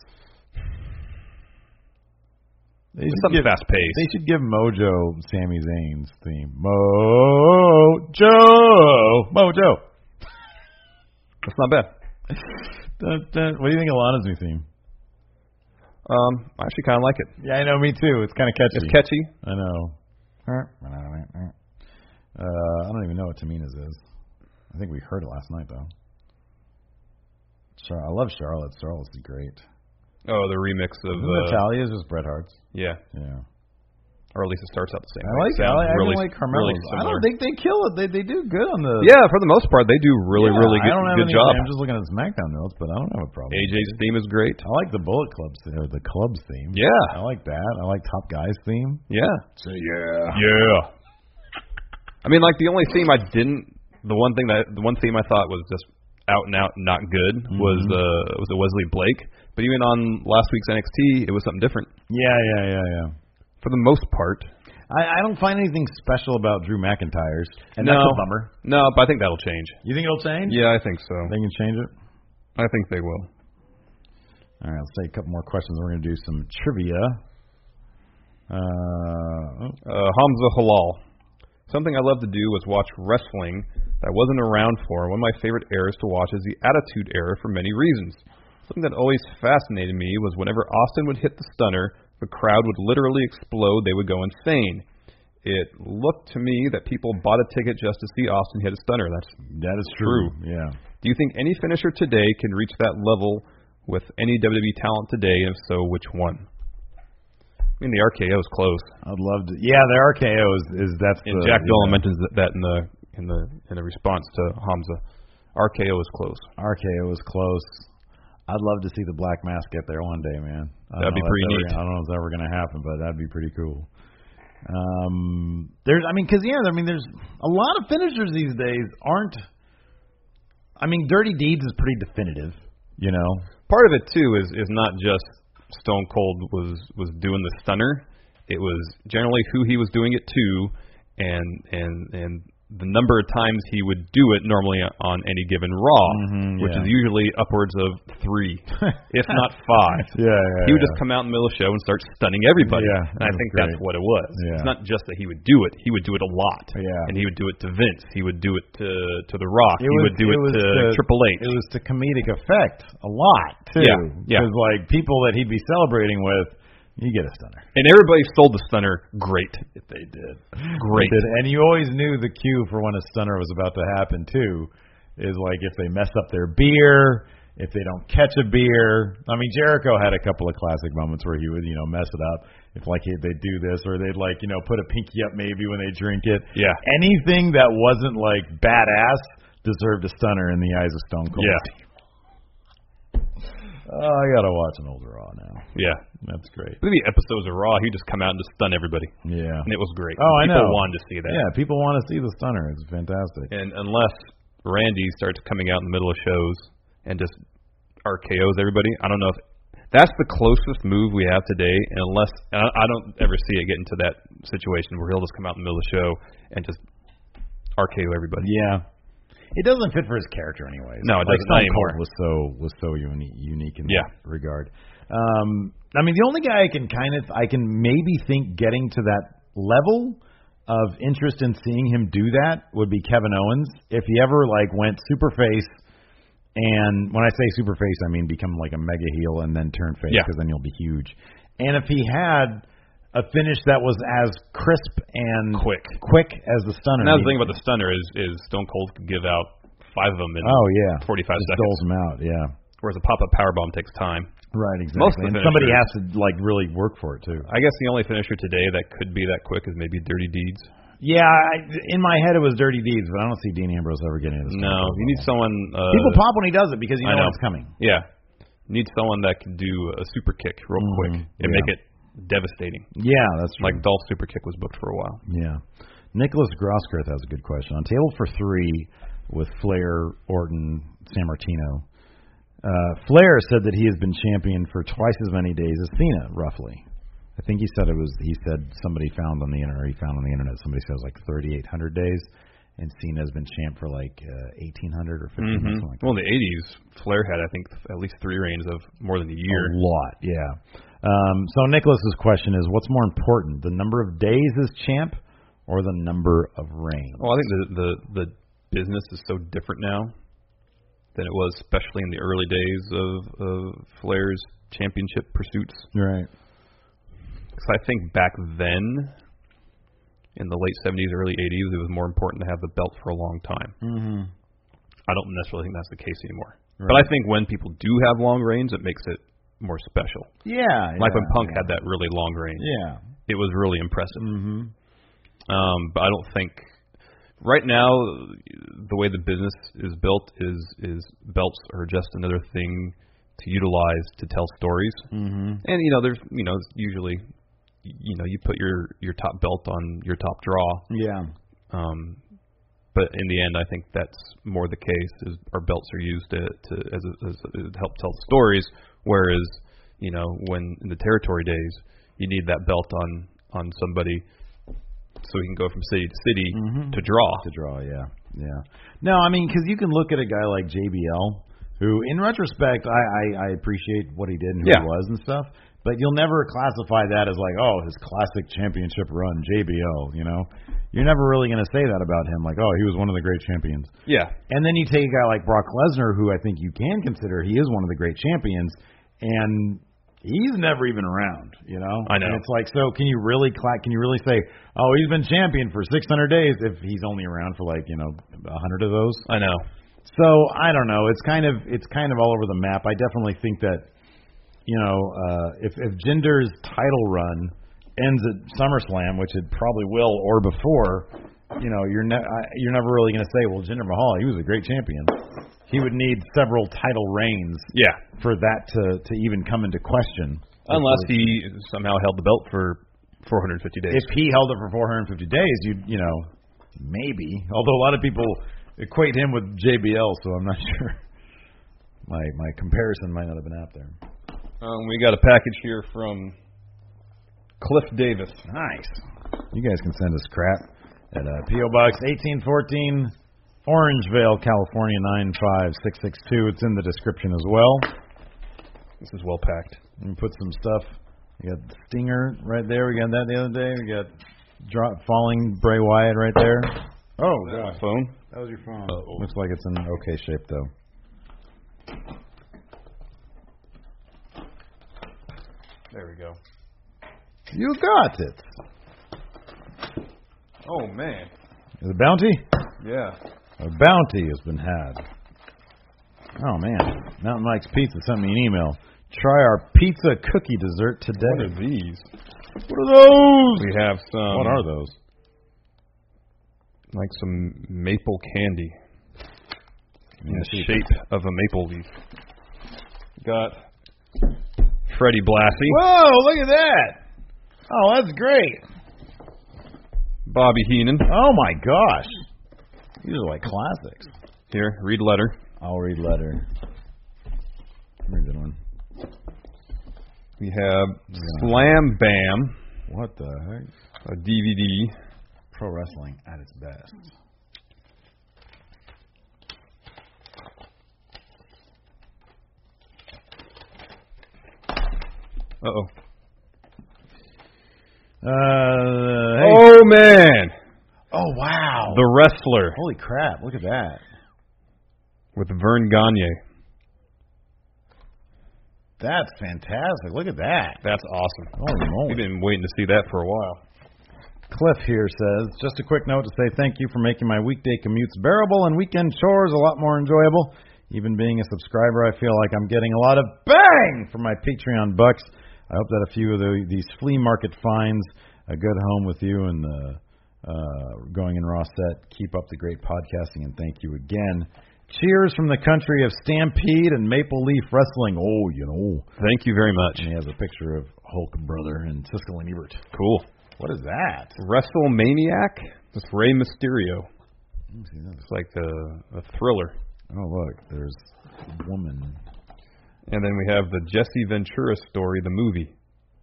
They it's should something give, fast paced. They should give Mojo Sami Zayn's theme. Mojo, Mojo. That's not bad. dun, dun. What do you think of Lana's new theme? Um, I actually kind of like it. Yeah, I know. Me too. It's kind of catchy. It's catchy. I know. Uh, I don't even know what Tamina's is. I think we heard it last night though. Char- I love Charlotte. Charlotte's great. Oh, the remix of Isn't uh, Natalia is just Bret Hart's. Yeah. Yeah. Or at least it starts out the same. I way. like. I, like, really, I like Carmelo's. really I don't think they kill it. They they do good on the. Yeah, for the most part, they do really yeah, really good, I don't have good any, job. I'm just looking at SmackDown notes, but I don't have a problem. A J's theme is great. I like the Bullet Club's or the Club's theme. Yeah, I like that. I like Top Guy's theme. Yeah. So yeah. Yeah. I mean, like the only theme I didn't the one thing that the one theme I thought was just out and out not good mm-hmm. was uh was a Wesley Blake. But even on last week's N X T, it was something different. Yeah, yeah, yeah, yeah. For the most part. I, I don't find anything special about Drew McIntyre's, and no, that's a bummer. No, but I think that'll change. You think it'll change? Yeah, I think so. They can change it? I think they will. All right, let's take a couple more questions. We're going to do some trivia. Uh, oh. uh, Hamza Halal. Something I love to do was watch wrestling that I wasn't around for. One of my favorite eras to watch is the Attitude Era for many reasons. Something that always fascinated me was whenever Austin would hit the stunner, the crowd would literally explode. They would go insane. It looked to me that people bought a ticket just to see Austin hit a stunner. That's that is true. true. Yeah. Do you think any finisher today can reach that level with any W W E talent today? And if so, which one? I mean, the R K O is close. I'd love to. Yeah, the R K O is, is that's. And the, Jack Dolan yeah. mentions that in the in the in the response to Hamza. R K O is close. R K O is close. I'd love to see the Black Mask get there one day, man. I That'd be pretty ever, neat. I don't know if it's ever going to happen, but that'd be pretty cool. Um, there's, I mean, because yeah, I mean, there's a lot of finishers these days aren't. I mean, Dirty Deeds is pretty definitive, you know. Part of it too is is not just Stone Cold was was doing the stunner. It was generally who he was doing it to, and and and the number of times he would do it normally on any given Raw, mm-hmm, which yeah. is usually upwards of three, if not five. Yeah, yeah. He would yeah. just come out in the middle of the show and start stunning everybody. Yeah, and I think great. that's what it was. Yeah. It's not just that he would do it; he would do it a lot. Yeah. And he would do it to Vince. He would do it to to The Rock. It he was, would do it, it to, to Triple H. It was to comedic effect a lot too. Yeah, yeah. Because like people that he'd be celebrating with. You get a stunner. And everybody stole the stunner great. If they did. Great. They did. And you always knew the cue for when a stunner was about to happen, too, is like if they mess up their beer, if they don't catch a beer. I mean, Jericho had a couple of classic moments where he would, you know, mess it up. If, like, they'd do this or they'd, like, you know, put a pinky up maybe when they drink it. Yeah. Anything that wasn't, like, badass deserved a stunner in the eyes of Stone Cold. Yeah. Oh, I gotta watch an old Raw now. Yeah, that's great. Look at the episodes of Raw. He'd just come out and just stun everybody. Yeah, and it was great. Oh, I people know. People wanted to see that. Yeah, people want to see the stunner. It's fantastic. And unless Randy starts coming out in the middle of shows and just R K Os everybody, I don't know if that's the closest move we have today. And unless I don't ever see it get into that situation where he'll just come out in the middle of the show and just R K O everybody. Yeah. It doesn't fit for his character, anyways. No, it like doesn't Stone anymore. Cold was so was so uni- unique in yeah. that regard. Um, I mean, the only guy I can kind of I can maybe think getting to that level of interest in seeing him do that would be Kevin Owens. If he ever like went super face, and when I say super face, I mean become like a mega heel and then turn face, because yeah. then you'll be huge. And if he had a finish that was as crisp and quick, quick as the stunner. And that's the thing about the stunner is, is Stone Cold could give out five of them in oh, yeah. forty-five Just seconds. doles them out, yeah. Whereas a pop-up powerbomb takes time. Right, exactly. Most of the and somebody finishers- has to like really work for it too. I guess the only finisher today that could be that quick is maybe Dirty Deeds. Yeah, I, in my head it was Dirty Deeds, but I don't see Dean Ambrose ever getting into this. No, you need someone. Uh, People pop when he does it because you I know, know. it's coming. Yeah, you need someone that can do a super kick real Mhm, quick and yeah. make it devastating. Yeah, that's true. Like Dolph super kick was booked for a while. Yeah. Nicholas Grosskirth has a good question. On table for three with Flair, Orton, San Martino, uh, Flair said that he has been champion for twice as many days as Cena, roughly. I think he said it was. He said somebody found on the internet. Or he found on the internet. Somebody says like thirty-eight hundred days, and Cena has been champ for like uh, eighteen hundred or fifteen Mm-hmm. something like that. Well, in the eighties, Flair had I think at least three reigns of more than a year. A lot, yeah. Um, so Nicholas's question is, what's more important, the number of days as champ or the number of reigns? Well, I think the the the business is so different now than it was, especially in the early days of, of Flair's championship pursuits. Right. Because I think back then, in the late seventies, early eighties, it was more important to have the belt for a long time. Mm-hmm. I don't necessarily think that's the case anymore. Right. But I think when people do have long reigns, it makes it more special. Yeah. Like yeah, when Punk yeah. had that really long reign. Yeah. It was really impressive. Mm-hmm. Um, but I don't think right now the way the business is built is is belts are just another thing to utilize to tell stories. Mm-hmm. And you know, there's you know usually you know you put your your top belt on your top draw. Yeah. Um, but in the end, I think that's more the case. Is our belts are used to, to as, a, as a, to help tell stories, whereas you know when in the territory days, you need that belt on on somebody so he can go from city to city mm-hmm. to draw. To draw, yeah, yeah. No, I mean because you can look at a guy like J B L, who in retrospect I, I, I appreciate what he did and who yeah. he was and stuff. But you'll never classify that as like, oh, his classic championship run, J B L, you know? You're never really going to say that about him, like, oh, he was one of the great champions. Yeah. And then you take a guy like Brock Lesnar, who I think you can consider he is one of the great champions, and he's never even around, you know? I know. And it's like, so can you really cla- can you really say, oh, he's been champion for six hundred days if he's only around for like, you know, one hundred of those? I know. So, I don't know. It's kind of it's kind of all over the map. I definitely think that You know, uh, if, if Jinder's title run ends at SummerSlam, which it probably will, or before, you know, you're ne- you're never really going to say, well, Jinder Mahal, he was a great champion. He would need several title reigns, yeah, for that to, to even come into question. Unless he somehow held the belt for four hundred fifty days. If he held it for four hundred fifty days, you you know, maybe. Although a lot of people equate him with J B L, so I'm not sure. My my comparison might not have been out there. Um, we got a package here from Cliff Davis. Nice. You guys can send us crap at uh, P O Box eighteen fourteen, Orangevale, California nine five six six two. It's in the description as well. This is well packed. And put some stuff. We got Stinger right there. We got that the other day. We got drop, falling Bray Wyatt right there. Oh, God. Phone? That was your phone. Uh-oh. Looks like it's in okay shape, though. There we go. You got it. Oh, man. Is it bounty? Yeah. A bounty has been had. Oh, man. Mountain Mike's Pizza sent me an email. Try our pizza cookie dessert today. What are these? What are those? We have some. What are those? Like some maple candy in the see. shape of a maple leaf. Got Freddie Blassie. Whoa, look at that. Oh, that's great. Bobby Heenan. Oh, my gosh. These are like classics. Here, read letter. I'll read letter. Very good one. We have Yeah. Slam Bam, What the heck? a D V D. Pro wrestling at its best. Uh-oh. Uh, hey. Oh, man. Oh, wow. The Wrestler Holy crap, look at that. with Vern Gagne. That's fantastic. Look at that. That's awesome. Holy moly. We've been waiting to see that for a while. Cliff here says, just a quick note to say thank you for making my weekday commutes bearable and weekend chores a lot more enjoyable. Even being a subscriber, I feel like I'm getting a lot of bang for my Patreon bucks. I hope that a few of the, these flea market finds a good home with you and the uh, Going in Raw set. Keep up the great podcasting, and thank you again. Cheers from the country of Stampede and Maple Leaf Wrestling. Oh, you know. Thank you very much. And he has a picture of Hulk brother and Siskel and Ebert. Cool. What is that? WrestleManiac with Rey Mysterio. Let me see that. It's like a, a thriller. Oh, look, there's a woman. And then we have the Jesse Ventura story, the movie.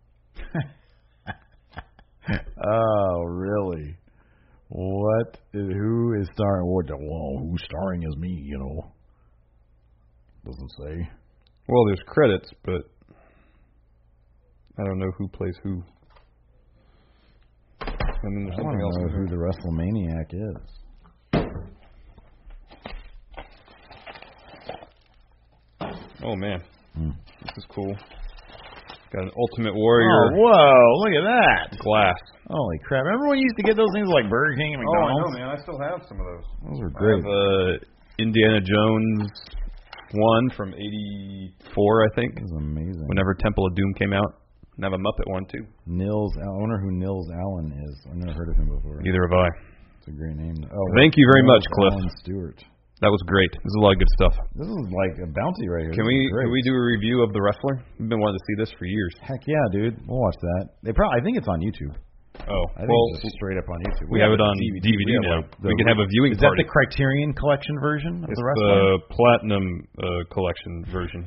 Oh, really? What? Who is starring? What? Well, who's starring as me? You know, doesn't say. Well, there's credits, but I don't know who plays who. And then there's I something don't else. know who the WrestleManiac is. Oh man, Hmm. this is cool. Got an Ultimate Warrior Oh, whoa! Look at that! glass. Holy crap! Remember when you used to get those things like Burger King and McDonald's? man. I still have some of those. Those were I great. have uh, Indiana Jones one from eighty-four, I think. That was amazing. Whenever Temple of Doom came out. And I have a Muppet one too. Nils, I wonder who Nils Allen is. I've never heard of him before. Neither have I. It's a great name. Oh, Thank you very Nils much, Cliff. Allen Stewart. That was great. This is a lot of good stuff. This is like a bounty right here. Can This we is great. can we do a review of The Wrestler? We've been wanting to see this for years. Heck yeah, dude. We'll watch that. They probably. I think it's on YouTube. Oh, I think well, it's just straight up on YouTube. we have it on D V D, D V D we have, now. like, the- We can have a viewing Is that party. the Criterion Collection version of It's the the wrestling? Platinum uh, Collection version.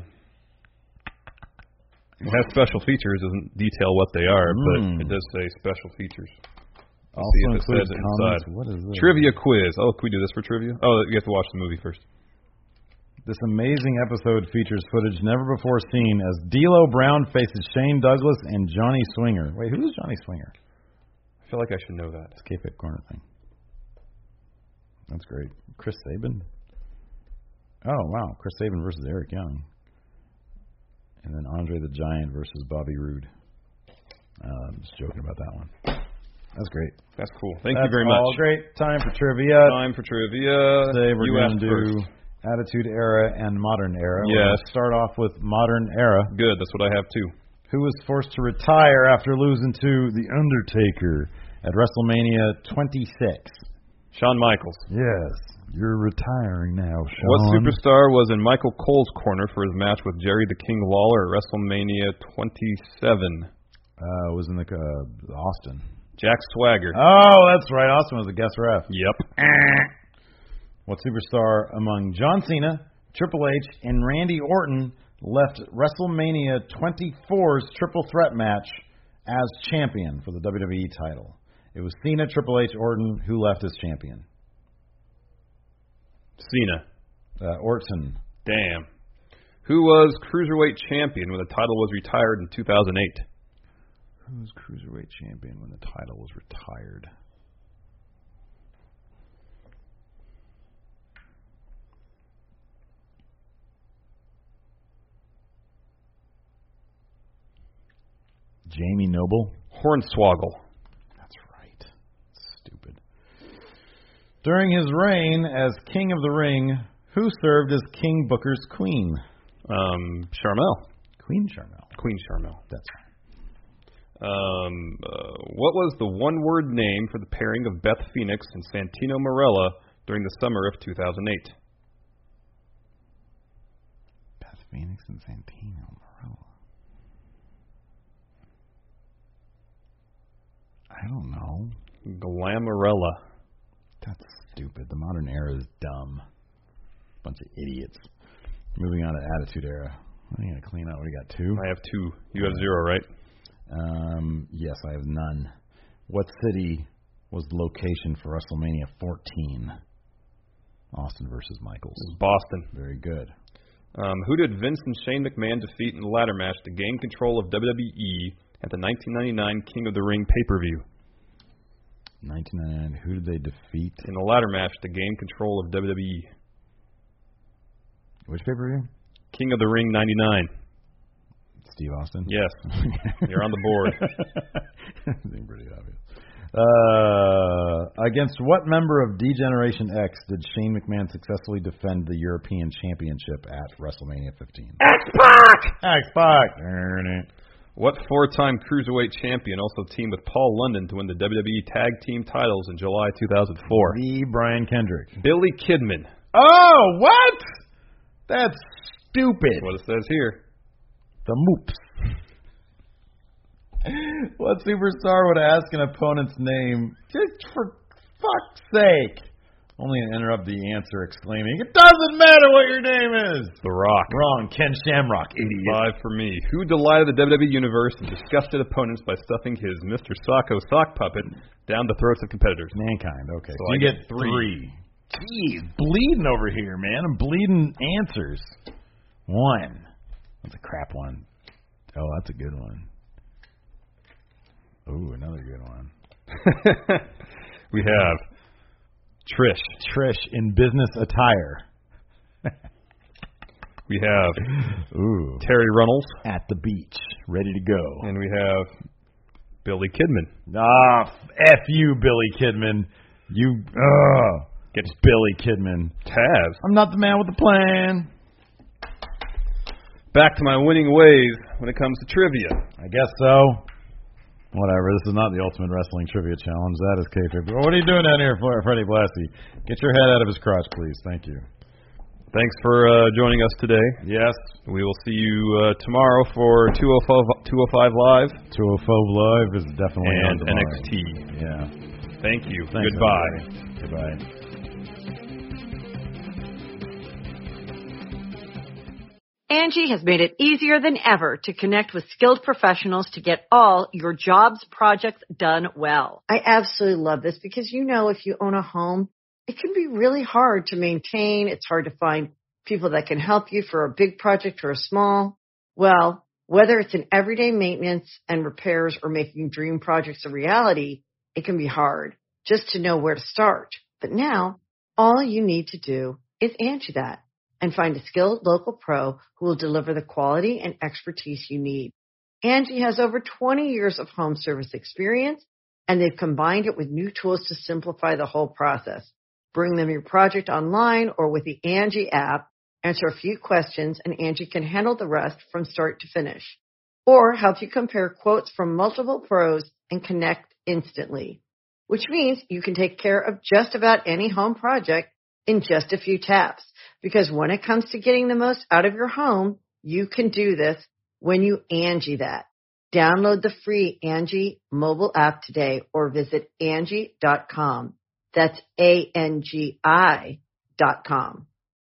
It has special features. Doesn't detail what they are, Mm. but it does say special features. Let's Also see if it includes says it comments. inside. What is this? Trivia quiz. Oh, can we do this for trivia? Oh, you have to watch the movie first. This amazing episode features footage never before seen as D'Lo Brown faces Shane Douglas and Johnny Swinger. Wait, who's Johnny Swinger? I feel like I should know that. It's K-Fit Corner thing. That's great. Chris Sabin. Oh, wow. Chris Sabin versus Eric Young. And then Andre the Giant versus Bobby Roode. Uh, I'm just joking about that one. That's great. That's cool. Thank That's you very much. all great. Time for trivia. Time for trivia. Today we're you going asked to do first. Attitude Era and Modern Era. We're Yes. going to start off with Modern Era. Good. That's what I have too. Who was forced to retire after losing to The Undertaker at WrestleMania twenty-six. Shawn Michaels. Yes, you're retiring now, Shawn. What superstar was in Michael Cole's corner for his match with Jerry the King Lawler at WrestleMania twenty-seven? Uh, was in the uh, Austin. Jack Swagger. Oh, that's right. Austin was a guest ref. Yep. What superstar among John Cena, Triple H, and Randy Orton left WrestleMania twenty-four's Triple Threat match as champion for the W W E title? It was Cena, Triple H, Orton who left as champion. Cena. Uh, Orton. Damn. Who was Cruiserweight champion when the title was retired in two thousand eight? Who was Cruiserweight champion when the title was retired? Jamie Noble. Hornswoggle. That's right. Stupid. During his reign as King of the Ring, who served as King Booker's queen? Um, Sharmell. Queen Sharmell. Queen Sharmell. That's right. Um, uh, what was the one-word name for the pairing of Beth Phoenix and Santino Marella during the summer of two thousand eight? Beth Phoenix and Santino Marella. I don't know. Glamarella. That's stupid. The modern era is dumb. Bunch of idiots. Moving on to Attitude Era. I'm going to clean out. What do you got, two? I have two. You have zero, right? Um, yes, I have none. What city was the location for WrestleMania fourteen? Austin versus Michaels. Boston. Very good. Um, who did Vince and Shane McMahon defeat in the ladder match to gain control of W W E at the nineteen ninety-nine King of the Ring pay-per-view? nineteen ninety-nine. Who did they defeat? In the ladder match to gain control of W W E. Which pay-per-view? King of the Ring ninety-nine. Steve Austin? Yes. You're on the board. Seems pretty obvious. Uh, against what member of D-Generation X did Shane McMahon successfully defend the European Championship at WrestleMania fifteen? X-Pac! X-Pac! What four-time Cruiserweight champion also teamed with Paul London to win the W W E Tag Team titles in July two thousand four? The Brian Kendrick. Billy Kidman. Oh, what? That's stupid. That's what it says here. The Moops. What superstar would ask an opponent's name just for fuck's sake? Only to interrupt the answer exclaiming, "It doesn't matter what your name is!" The Rock. Wrong. Ken Shamrock, idiot. Five for me. Who delighted the W W E Universe and disgusted opponents by stuffing his Mister Sacco sock puppet down the throats of competitors? Mankind. Okay. So So I you get get three. three. Jeez, bleeding over here, man. I'm bleeding answers. One. That's a crap one. Oh, that's a good one. Ooh, another good one. We have Trish. Trish in business attire. We have Ooh. Terry Runnels. At the beach, ready to go. And we have Billy Kidman. Ah, F you, Billy Kidman. You, ugh. It's Billy Kidman. Taz. I'm not the man with the plan. Back to my winning ways when it comes to trivia. I guess so. Whatever. This is not the Ultimate Wrestling Trivia Challenge. That is kayfabe. What are you doing down here, Freddie Blassie? Get your head out of his crotch, please. Thank you. Thanks for uh, joining us today. Yes. We will see you uh, tomorrow for two oh five Live. two oh five Live is definitely and on N tomorrow. X T. Yeah. Thank you. Thanks, Goodbye. everybody. Goodbye. Angie has made it easier than ever to connect with skilled professionals to get all your jobs projects done well. I absolutely love this because, you know, if you own a home, it can be really hard to maintain. It's hard to find people that can help you for a big project or a small. Well, whether it's in everyday maintenance and repairs or making dream projects a reality, it can be hard just to know where to start. But now, all you need to do is Angie that and find a skilled local pro who will deliver the quality and expertise you need. Angie has over twenty years of home service experience, and they've combined it with new tools to simplify the whole process. Bring them your project online or with the Angie app, answer a few questions, and Angie can handle the rest from start to finish. Or help you compare quotes from multiple pros and connect instantly, which means you can take care of just about any home project in just a few taps. Because when it comes to getting the most out of your home, you can do this when you Angie that. Download the free Angie mobile app today or visit Angie dot com. That's A N G I dot com.